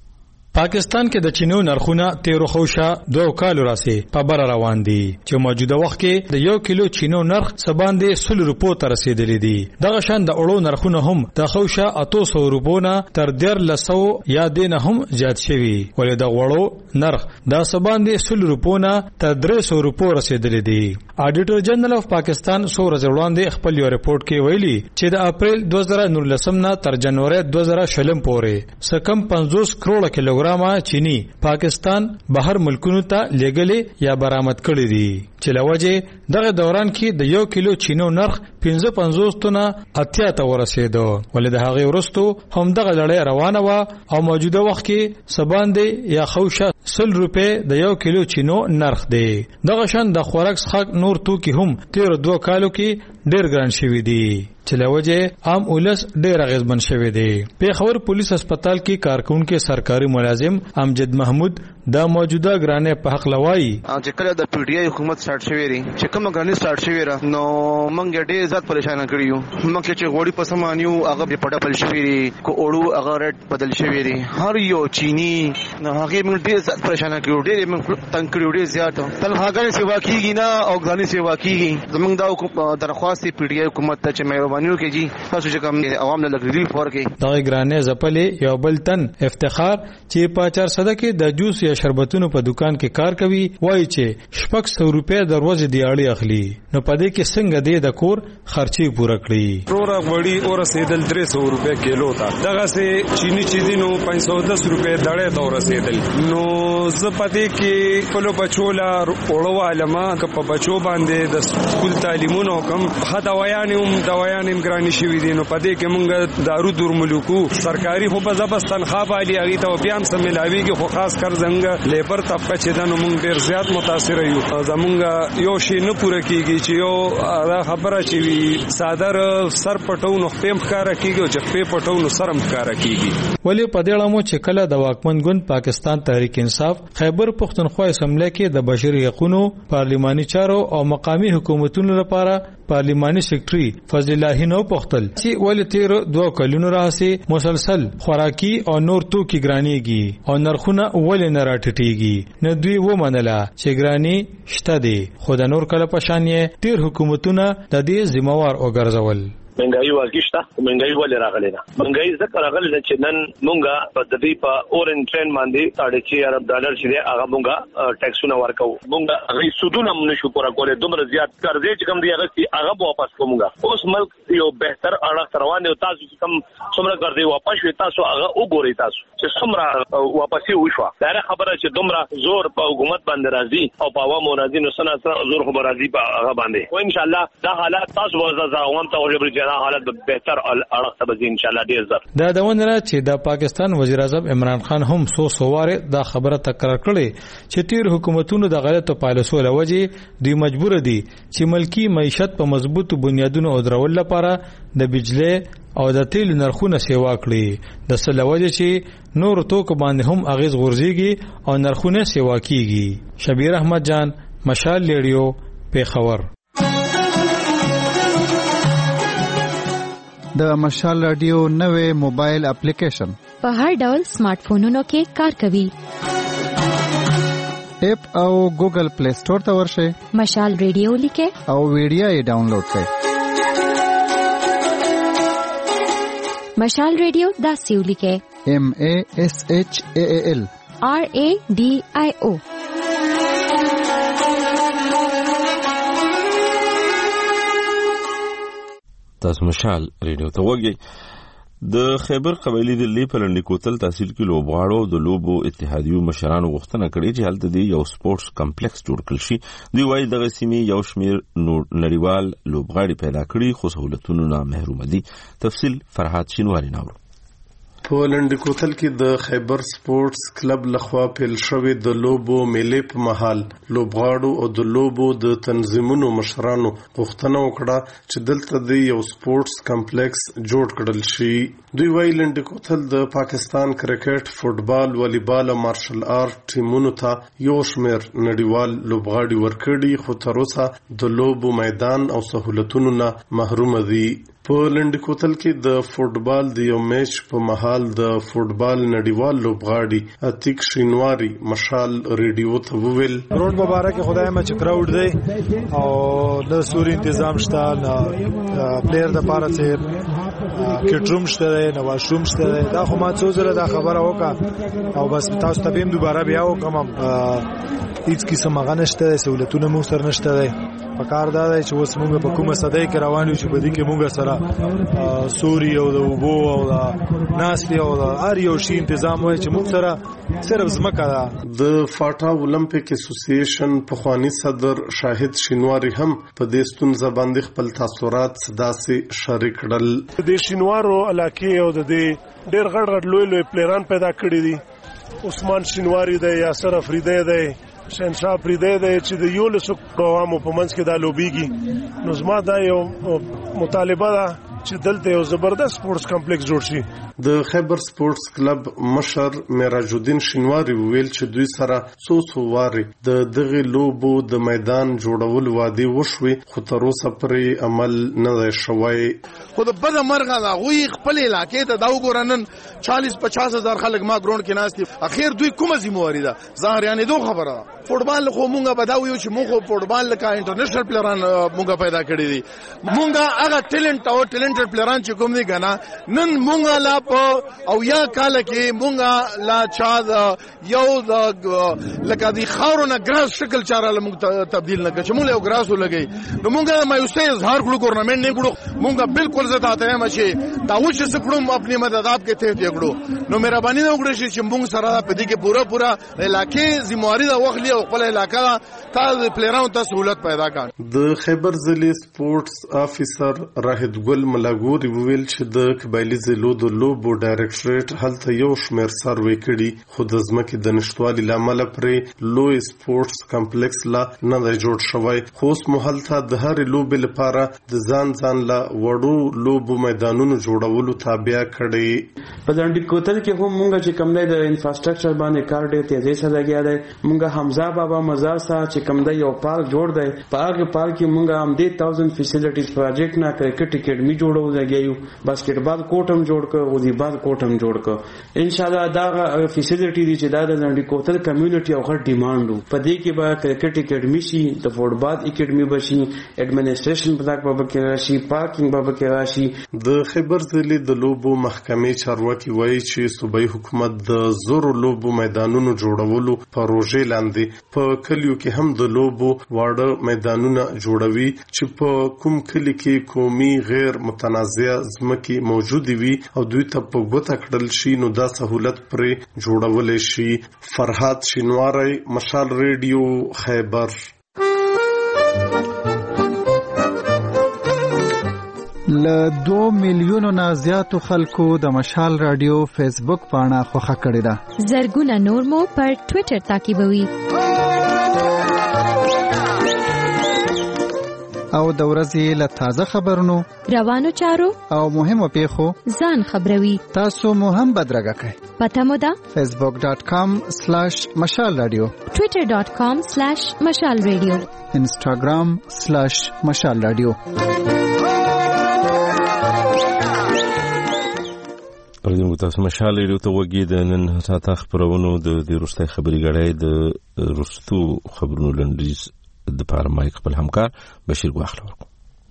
Speaker 14: پاکستان کې د چینو نرخونه 13 خوشه 2 کالو راسي په بر روان دي چې موجوده وخت کې د 1 کیلو چینو نرخ سباندې 100 روپو ته رسیدلی دي. دغه شان د اړو نرخونه هم د خوشه 800 روپو نه تر 1300 یا دینه هم زیات شوي، ولې د غوړو نرخ د سباندې 100 روپو نه تر 300 روپو رسیدلی دي. اډیټر جنرال اف پاکستان سو ورځې وړاندې خپل یو ریپورت کې ویلي چې د اپریل 2019 نه تر جنوري 2020 پورې سکم 50 کروڑ کیلوګرام چینی پاکستان بهر ملکونو ته لېږلې یا برآمد کړي دي، چې لوجه دغه دوران کې د 1 کیلو چینو نرخ 55 تنه 80 ته ورسېدو، ولې د هغې وروستو هم دغه لړۍ روانه وه او موجوده وخت کې سباندې یا خوشه 100 روپۍ د 1 کیلو چینو نرخ دی. دغه شان د خوراک څښاک نور توکي هم تیر 2 کالو کې ډېر ګران شوي دي، چې لوجه عام ولس ډېر اغیزمن شوی دی. پیښور پولیس هسپتال کې کارکونکو سرکاري ملازم امجد محمود دا موجوده ګرانه په حق لوي
Speaker 11: چې کله د پی ډی آی حکومت سٹارټ شوی ری چې کوم ګرانه سٹارټ شوی را نو مونږ ډېر زیات پریشان کړیو. مونږ چې غوړي په سمانیو هغه په پټه بل شوی ری کو اورو هغه ریټ بدل شوی ری هر یو چینی نو هغه مونږ ډېر زیات پریشان کړیو، ډېر مونږ تنگ کړیو، ډېر زیات تل هغه سیوا کیږي نه او ګرانه سیوا کیږي. زمونږ دا درخواست پی ډی آی حکومت ته چې مهرباني وکړي تاسو چې کوم عوام له ریلیف ورکړي.
Speaker 14: دا ګرانه زپلې یو بل تن افتخار چې په 400 کې د جوس یا شربتونو په دکان کې کار کوي وایي چې 600 روپۍ د ورځې دیاړي اخلي، نو پدې کې څنګه د کور خرچي پوره کړي.
Speaker 20: پورا وړي اور رسیدل 300 روپۍ کیلو تا دغه سه چینی چیزینو 510 روپۍ دړې ته رسیدل. نو زه پدې کې کلو بچولا اورو علما په بچو باندې د سکول تعلیمونو کم دوايانم ګرانی شوی دي. نو پدې کې مونږ دارو دور ملکو سرکاري خو په زبست تنخواه والی هغه ته بیا هم سم ملاويږي، خو خاص کر زنګ لیبر طبقه چې دنو مونږ ډیر زیات متاثر یو. زمونږ یو شی نه پوره کیږي چې یو خبره چې وي صادر سر پټو نو پم ښکارا کیږي او چې په پټو نو سرم ښکارا کیږي.
Speaker 14: ولی په دې اړه مو چې کله د واکمن ګوند پاکستان تحریک انصاف خیبر پختونخوا اسمبلی کې د بشري حقوقو پارلماني چارو او مقامی حکومتونو لپاره پارلماني سیکریټري فضل الله نو پختل چې ول تیر 2 کلونو راځي مسلسل خوراکي او نور توکي ګرانيږي او نرخونه ول نه راټټيږي. نه دوی و منله چې ګراني شته دي، خو د نور کله پشانې تیر حکومتونه د دې ذمہوار او ګرځول.
Speaker 9: منګای واګشته منګای ولې راغلی نه منګای ذکر راغلی چې نن مونږه په دې په اورن ټرین باندې 3.5 ارب ډالر شې هغه مونږه ټیکسونه ورکو. مونږه غي سودونه مونږ شو پورا کولې دومره زیات قرضې چې کوم دی هغه واپس کومګه. اوس ملک یو بهتر اړه روان دی، تاسو چې کوم څومره قرضې واپس وي تاسو هغه وګورئ، تاسو چې څومره واپس وشو. دا خبره چې دومره زور په حکومت باندې راځي او په عوامو راځي نو سره زور خبر راځي په هغه باندې، او ان شاء الله دا حالات تاسو ورزه عوام ته ورې حالت بهتر اړه به ان شاء الله ډیر زر.
Speaker 14: دا دونه چې د پاکستان وزیر اعظم عمران خان هم سواره دا خبره تکرار کړي چې تیر حکومتونو د غلطو پالیسو لوجه دوی مجبور دي چې ملکی معیشت په مضبوط بنیادونو او درول لپاره د بجلی او د تیل نرخونه سیوا کړي، د سلوجه چې نور توکو باندې هم اغیز غورځيږي او نرخونه سیوا کیږي. شبیر احمد جان، مشال ریډیو، پیښور.
Speaker 10: د مشال رادیو نوې موبایل اپلیکیشن
Speaker 21: په هر ډول سمارټ فونونو کې کار کوي.
Speaker 10: اپ او ګوګل پلی سٹور ته ورشئ،
Speaker 21: مشال ریډیو لیکه
Speaker 10: او ویډیو یې ډاونلوډ کړئ.
Speaker 21: مشال ریډیو دا سیو لیکه
Speaker 10: MASHAAL
Speaker 21: RADIO.
Speaker 1: تاسو مشال ریډیو ته وګورئ. د خیبر قبایلی د لیپلند کوتل تحصیل کې لوبغاړو د لوبو اتحادیو مشرانو غوښتنه کړې چې هلته د یو سپورتس کمپلیکس جوړ کړي شي. دوی وايي دغه سیمې یو شمیر نړیوال لوبغاړي پیدا کړي خو سہولتونو نه محروم دي. تفصیل فرحات شینواری ناوړو.
Speaker 22: په لنډ کوتل کې د خیبر سپورتس کلب لخوا پیل شوی د لوبو میلې په مهال لوبغاړو او د لوبو د تنظیمونو مشرانو غوښتنه وکړه چې دلته د یو سپورتس کمپلیکس جوړ کړل شي. دوی وايي لنډ کوتل د پاکستان کرکټ، فوټبال، والیبال او مارشل آرټ ټیمونو ته یو شمیر نړیوال لوبغاړي ورکړي خو تر اوسه د لوبو میدان او سہولتونو نه محروم دي. په لنډکوتل کې د فوټبال د یو میچ په مهال د فوټبال نړیوال لوبغاړي اتیک شینواری مشال ریډیو ته وویل
Speaker 2: روډ مبارک خدای ما چې کراوډ دی او د سوري تنظیم شته پلیئر د پاره چې کټروم شته نو واشروم شته دا خو ما څو زره دا خبره وکړه او بس تاسو ته به دوباره بیا وکم هیڅ کیسه مغنشته سہولتونه مو سره نشته دی پکار دا دی چې اوس موږ په کومه صدای کې روان یو چې په دې کې موږ سره سوري او د اوبو او د ناستي او د هر یو شی تنظیم وای چې موږ سره صرف زمکه ده.
Speaker 22: د فاټا اولمپیک اسوسییشن په خواني صدر شاهد شینواری هم په دې ستونزه باندې خپل تاثیرات داسې شریک کړل.
Speaker 4: د شینوارو علاقې او د دې ډېر غړ لوی پلیران پیدا کړی دي. عثمان شینواری دی، یاسر افریدی دی، شهنشاه افریدی دی چې د یو لسو قوامو په منځ کې دا لوبیږي. نو زما دا یو مطالبه ده چې دلته یو زبردست سپورتس کمپلیکس جوړ شي.
Speaker 22: د خیبر سپورتس کلب مشر معراج الدین شینواری ویل چې دوی سره څو واري د دغه لوبو د میدان جوړول وادي وشوي خو تر اوسه پرې عمل نه دی شوی.
Speaker 5: خو د بده مرغه دا غوي خپل علاقې ته دا وګورنن 40-50 هزار خلک ما ګراوند کې ناشتي. اخیر دوی کومه ذمہواری ده؟ ظاهریانه دوه خبره ده. فوټبال خو مونږه بداویو چې مونږ فوټبال لکه انټرنیشنل پلیران مونږه پیدا کړی دي. مونږه هغه ټیلنټ او ټیلنټډ پلیران چې کوم دي کنه نن مونږه لا او یا کال کې مونږه لا چا یو د لکه دی خاورونه ګراس شکل چاره مونږ تبدیل نه کړ مونږ یو ګراس ولګي. نو مونږه مایوسه اظهار کړو ټورنمنت نه کړو. مونږه بالکل زه ته هم چې دا و چې سکړم خپل مدد اپ کې ته کړو. نو مهرباني نه وکړئ چې مونږ سره په دې کې پورا علاقې ذمہواری دا وخلی او خپل علاقہ ته پلیرانو ته سہولت پیدا کړي.
Speaker 22: د خیبر ضلع سپورتس افیسر راهد ګل ملاګوري ویل چې د قبایلی ضلعو د لوبو ډایرکټریټ هلته یو شمېر سروې کړي خو د ځمکې د نشټوالي له امله پرې لوی سپورتس کمپلیکس لا نه دی جوړ شوی. خو اوس مو هلته د هرې لوبې لپاره د ځان له وړو لوبو میدانونو جوړولو تابع کړي.
Speaker 7: په لنډکوتل کې هم مونږ چې کوم دی د انفراستراکچر باندې کار ډېر تیزی سره لګیا دی. مونږ حمزه بابا مزار سره چې کوم دی یو پارک جوړ دی. په هغه پارک کې مونږ هم د 1000 فیسیلیټیز پروجیکټ نه کرکټ اکیډمي جوړو لګیو، باسکټبال کوټ هم جوړ کړ، والیبال کوټ هم جوړ کړ. ان شاء الله دا فیسیلیټی دي چې دا د لنډکوتل کمیونټي او غټ ډیماند په دې کې به کرکټ اکیډمي شي، د فوټبال اکیډمي بشي، ایڈمنسټریشن بلاک به کې راشي، پارکینګ به کې راشي.
Speaker 22: د خیبر ضلع د لوبو محکمې چارواکي وایي چې صوبایي حکومت د زورو لوبو میدانونو جوړولو پروژې لاندې په کلیو کې هم د لوبو واړه میدانونه جوړوي چې په کوم کلی کې قومي غیر متنازع ځمکې موجود وي او دوی ته په ګوته کړل شي نو دا سہولت پرې جوړول شي. فرهاد شینواری مشال ریډیو خیبر.
Speaker 10: له 2 میلیونو نه زیاتو خلکو د مشال رادیو فیسبوک پاڼه خوښه کړې ده.
Speaker 21: زرګونه نور مو پر ټوئیټر تعقیبوي
Speaker 10: او د ورځې له تازه خبرونو،
Speaker 21: روانو چارو او
Speaker 10: مهمو پیښو
Speaker 21: ځان خبروي.
Speaker 10: تاسو مو هم بدرګه کړئ.
Speaker 21: پته مو ده
Speaker 10: facebook.com/مشال رادیو،
Speaker 21: twitter.com/مشال رادیو،
Speaker 10: instagram/مشال رادیو.
Speaker 1: پرځم تاسو مشال ریډیو ته وګورئ. د نن ساعت خبرونو د روسي خبري غړای د روستو خبرونو لنډیز د پاره مایک خپل همکار بشیر غواخله ورکو.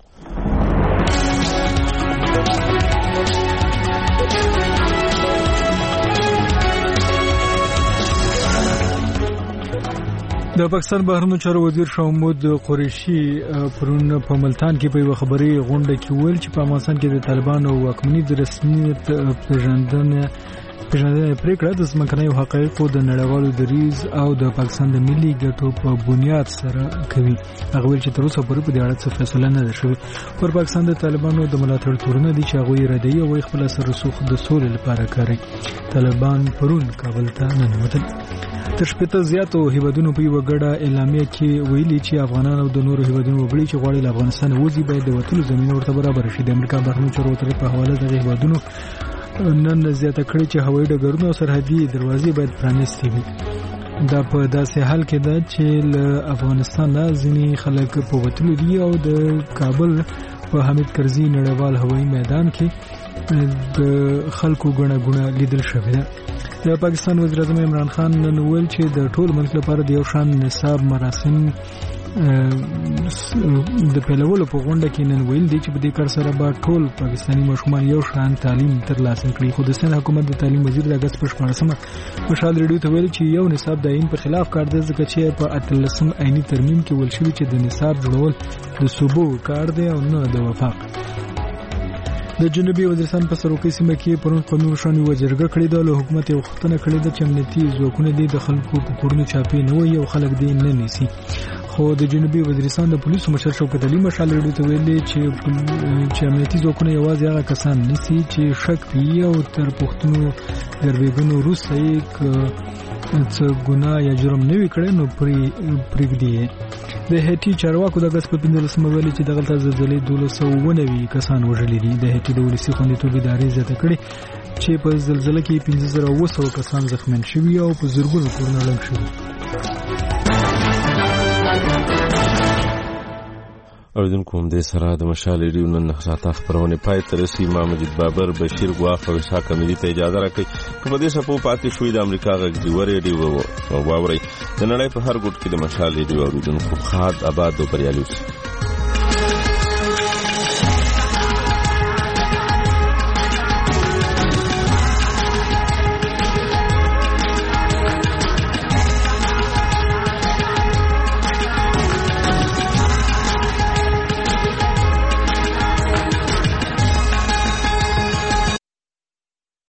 Speaker 14: د پاکستان بهرنیو چارو وزیر شاه محمود قریشي پرون په ملتان کې په خبري غونډه کې ویل چې په افغانستان کې د طالبانو واکمنۍ د رسمیت پیژندنه پریکړه د ځمکنیو حقایقو د نړیوالو دریځ او د پاکستان د ملي ګټو په بنیاد سره کوي. هغه ویل چې تر اوسه پورې په دې اړه څه فیصله نه ده شوې. پر پاکستان د طالبانو د ملاتړ تورونه دي چې هغه ردیي او خپل سرسوخ د سولې لپاره کوي. طالبان پرون کابل ته ننوتل. تر شپږ زیاتو هیوادونو په یو غړه اعلامیه کې ویلي چې افغانان او د نورو هیوادونو وګړي چې غواړي له افغانستان وځي باید د وټلو زمينه ورته برابر شي. د امریکا بهرنیو چارو وزارت په حواله د هیوادونو نن زیاته کړی چې هوایي ډګرونه او سرحدي دروازې باید پرانیستي وي. دا په داسې حال کې ده چې له افغانستان ځینې خلک په وټلو دي او د کابل
Speaker 3: په حمید کرزي نړیوال هوایي میدان کې د خلکو ګڼه لیدل شوې ده. د پاکستان وزیر اعظم عمران خان نن ویل چې د ټول ملک لپاره د یو شان نصاب مراسم د پیلولو په غونډه کې نن ویل دي چې په دې کار سره به ټول پاکستاني ماشومان یو شان تعلیم ترلاسه کړي. خو د سند حکومت د تعلیم وزیر د اگست په 14مه مشال ریډیو ته ویل چې یو نصاب د عین په خلاف کار دی ځکه چې په 18 عیني ترمیم کې ویل شوی چې د نصاب جوړول د صوبو کار دی او نه د وفاق. د جنوبي وزیرستان په سروکي سیمه کې پرون قومي مشرانو وجرګه کړې ده. له حکومت یو خطنه کړې ده چې امنیتي ځواکونه دي د خلکو په کورونو چاپی نه وي او خلک دې نه نیسي. خو د جنوبي وزیرستان د پولیسو مشر شوکت علي مشال ریډیو ته ویلي چې امنیتي ځواکونه یوازې هغه کسان نیسي چې شک وي او تر پوښتنو ګربېګنو وروسته یې څه ګناه یا جرم نه وي کړی نو پرېږدي. د هیټي چارواکو د اگست په 15مه ویلي چې دغلته زلزلې 1290 کسان وژلي دي. د هیټي د ولسي خوندیتوب ادارې زیاته کړې چې په زلزلې کې 15700 کسان زخمیان شوي او په زرګونو کورونه ړنګ شوي.
Speaker 1: اوریدونکو همدې سره د مشال ریډیو نن ساعته خپرونې پای ته رسي. ما مجید بابر، بشیر ګواښ او اسحاق امیري ته اجازه راکړئ که په دې څپو پاتې شوي د امریکا غږ ډیوه ریډیو واورئ. د نړۍ په هر ګوټ کې د مشال ریډیو اوریدونکو ښاد، آباد او بریالي اوسئ.